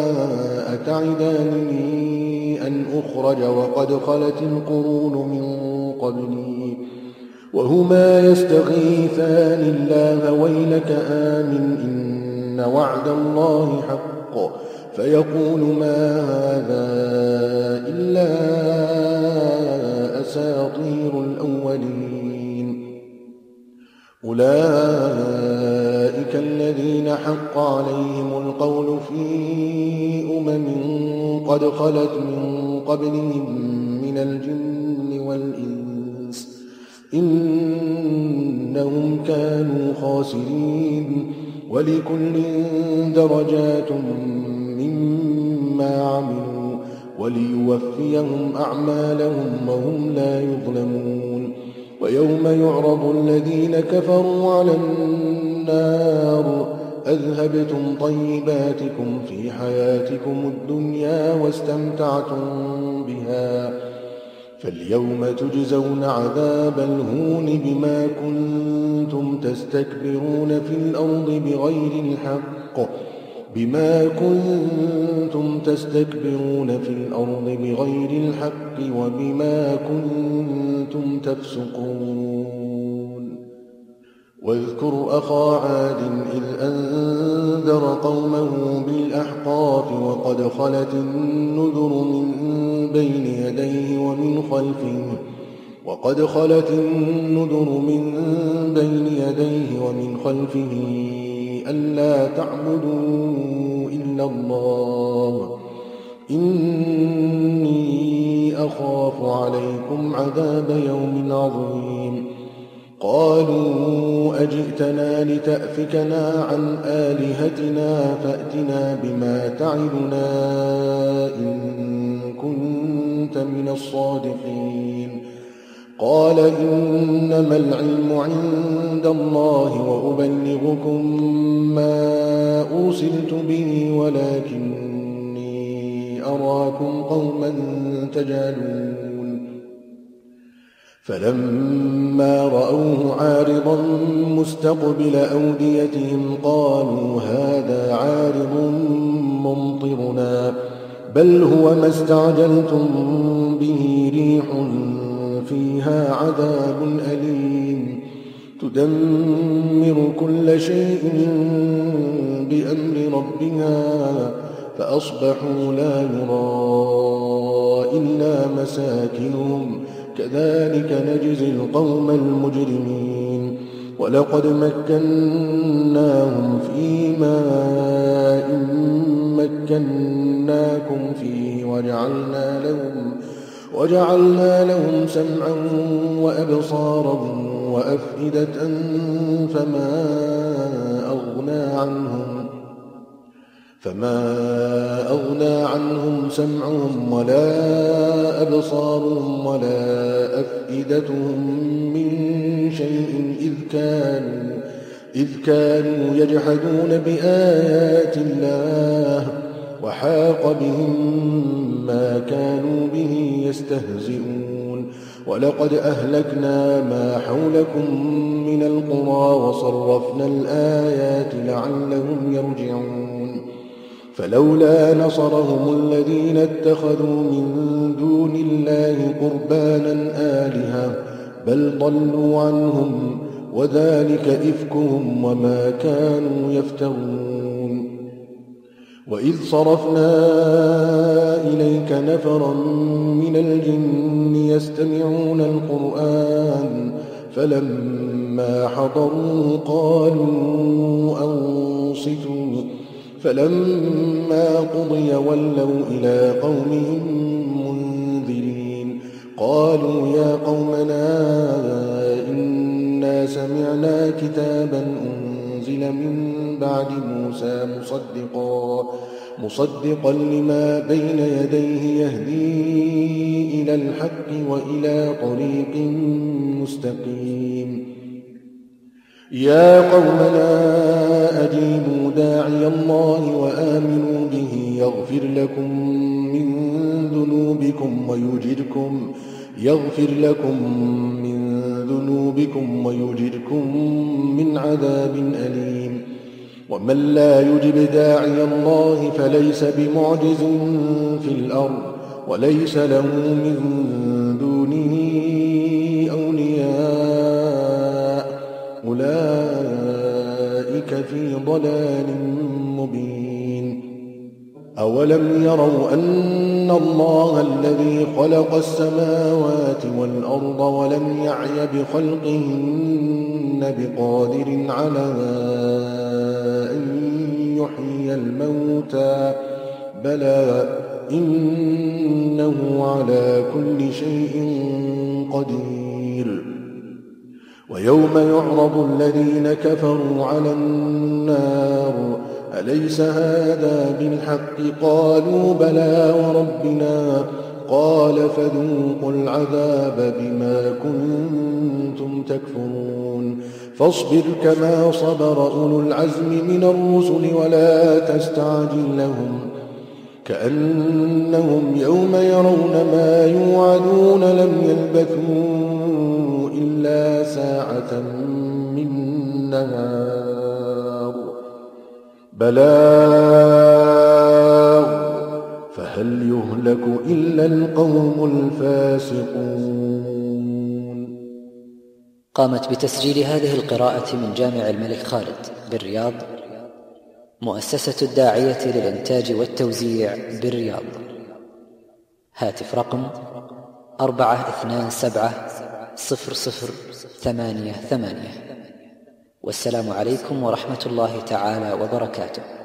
أتعدانني أن أخرج وقد خلت القرون من قبلي وهما يستغيثان الله ويلك آمن إن وعد الله حق فيقول ما هذا إلا أساطير الأولين أولئك الذين حق عليهم القول في أمم قد خلت من قبلهم من الجن والإنس إنهم كانوا خاسرين ولكل درجات مما عملوا وليوفيهم أعمالهم وهم لا يظلمون ويوم يعرض الذين كفروا على النار أذهبتم طيباتكم في حياتكم الدنيا واستمتعتم بها، فاليوم تجزون عذاب الهون بما كنتم تستكبرون في الأرض بغير الحق بما كنتم تستكبرون في الأرض بغير الحق وبما كنتم تفسقون. واذكر أخا عاد إذ أنذر قومه بالأحقاف وقد خلت النذر من بين يديه ومن خلفه وقد خلت النذر من بين يديه ومن خلفه ألا تعبدوا إلا الله إني أخاف عليكم عذاب يوم عظيم. قالوا أجئتنا لتأفكنا عن آلهتنا فأتنا بما تعدنا إن كنت من الصادقين. قال إنما العلم عند الله وأبلغكم ما أرسلت به ولكني أراكم قوما تجهلون. فلما رأوه عارضا مستقبل أوديتهم قالوا هذا عارض ممطرنا بل هو ما استعجلتم به ريح فيها عذاب أليم تدمر كل شيء بأمر ربها فأصبحوا لا يرى إلا مساكنهم كذلك نجزي القوم المجرمين. ولقد مكناهم في ماء مكناكم فيه وجعلنا لهم وجعلنا لهم سمعا وأبصارا وأفئدة فما أغنى عنهم فما أغنى عنهم سمعهم ولا أبصارهم ولا أفئدتهم من شيء إذ كانوا إذ كانوا يجحدون بآيات الله وحاق بهم ما كانوا به يستهزئون. ولقد أهلكنا ما حولكم من القرى وصرفنا الآيات لعلهم يرجعون. فلولا نصرهم الذين اتخذوا من دون الله قربانا آلهة بل ضلوا عنهم وذلك إفكهم وما كانوا يفترون. وإذ صرفنا إليك نفرا من الجن يستمعون القرآن فلما حضروه قالوا أنصتوا فلما قضي ولوا إلى قومهم منذرين. قالوا يا قومنا إنا سمعنا كتابا أنزل من بعد موسى مصدقا مصدقا لما بين يديه يهدي إلى الحق وإلى طريق مستقيم. يا قومنا أجيبوا داعي الله وآمنوا به يغفر لكم من ذنوبكم ويجركم يغفر لكم من ذنوبكم ويجركم من عذاب أليم. ومن لا يجب داعي الله فليس بمعجز في الأرض وليس له من دونه أولياء أولئك في ضلال مبين. أولم يروا أن الله الذي خلق السماوات والأرض ولم يعي بخلقهن بقادر على أن يحيي الموتى بلى إنه على كل شيء قدير. ويوم يعرض الذين كفروا على النار أليس هذا بالحق قالوا بلى وربنا قال فذوقوا العذاب بما كنتم تكفرون فاصبر كما صبر أولو العزم من الرسل ولا تستعجل لهم كأنهم يوم يرون ما يوعدون لم يلبثوا إلا ساعة من نهار بلاغ فهل يهلك إلا القوم الفاسقون. قامت بتسجيل هذه القراءة من جامع الملك خالد بالرياض مؤسسة الداعية للإنتاج والتوزيع بالرياض. هاتف رقم أربعة اثنان سبعة صفر صفر ثمانية ثمانية. والسلام عليكم ورحمة الله تعالى وبركاته.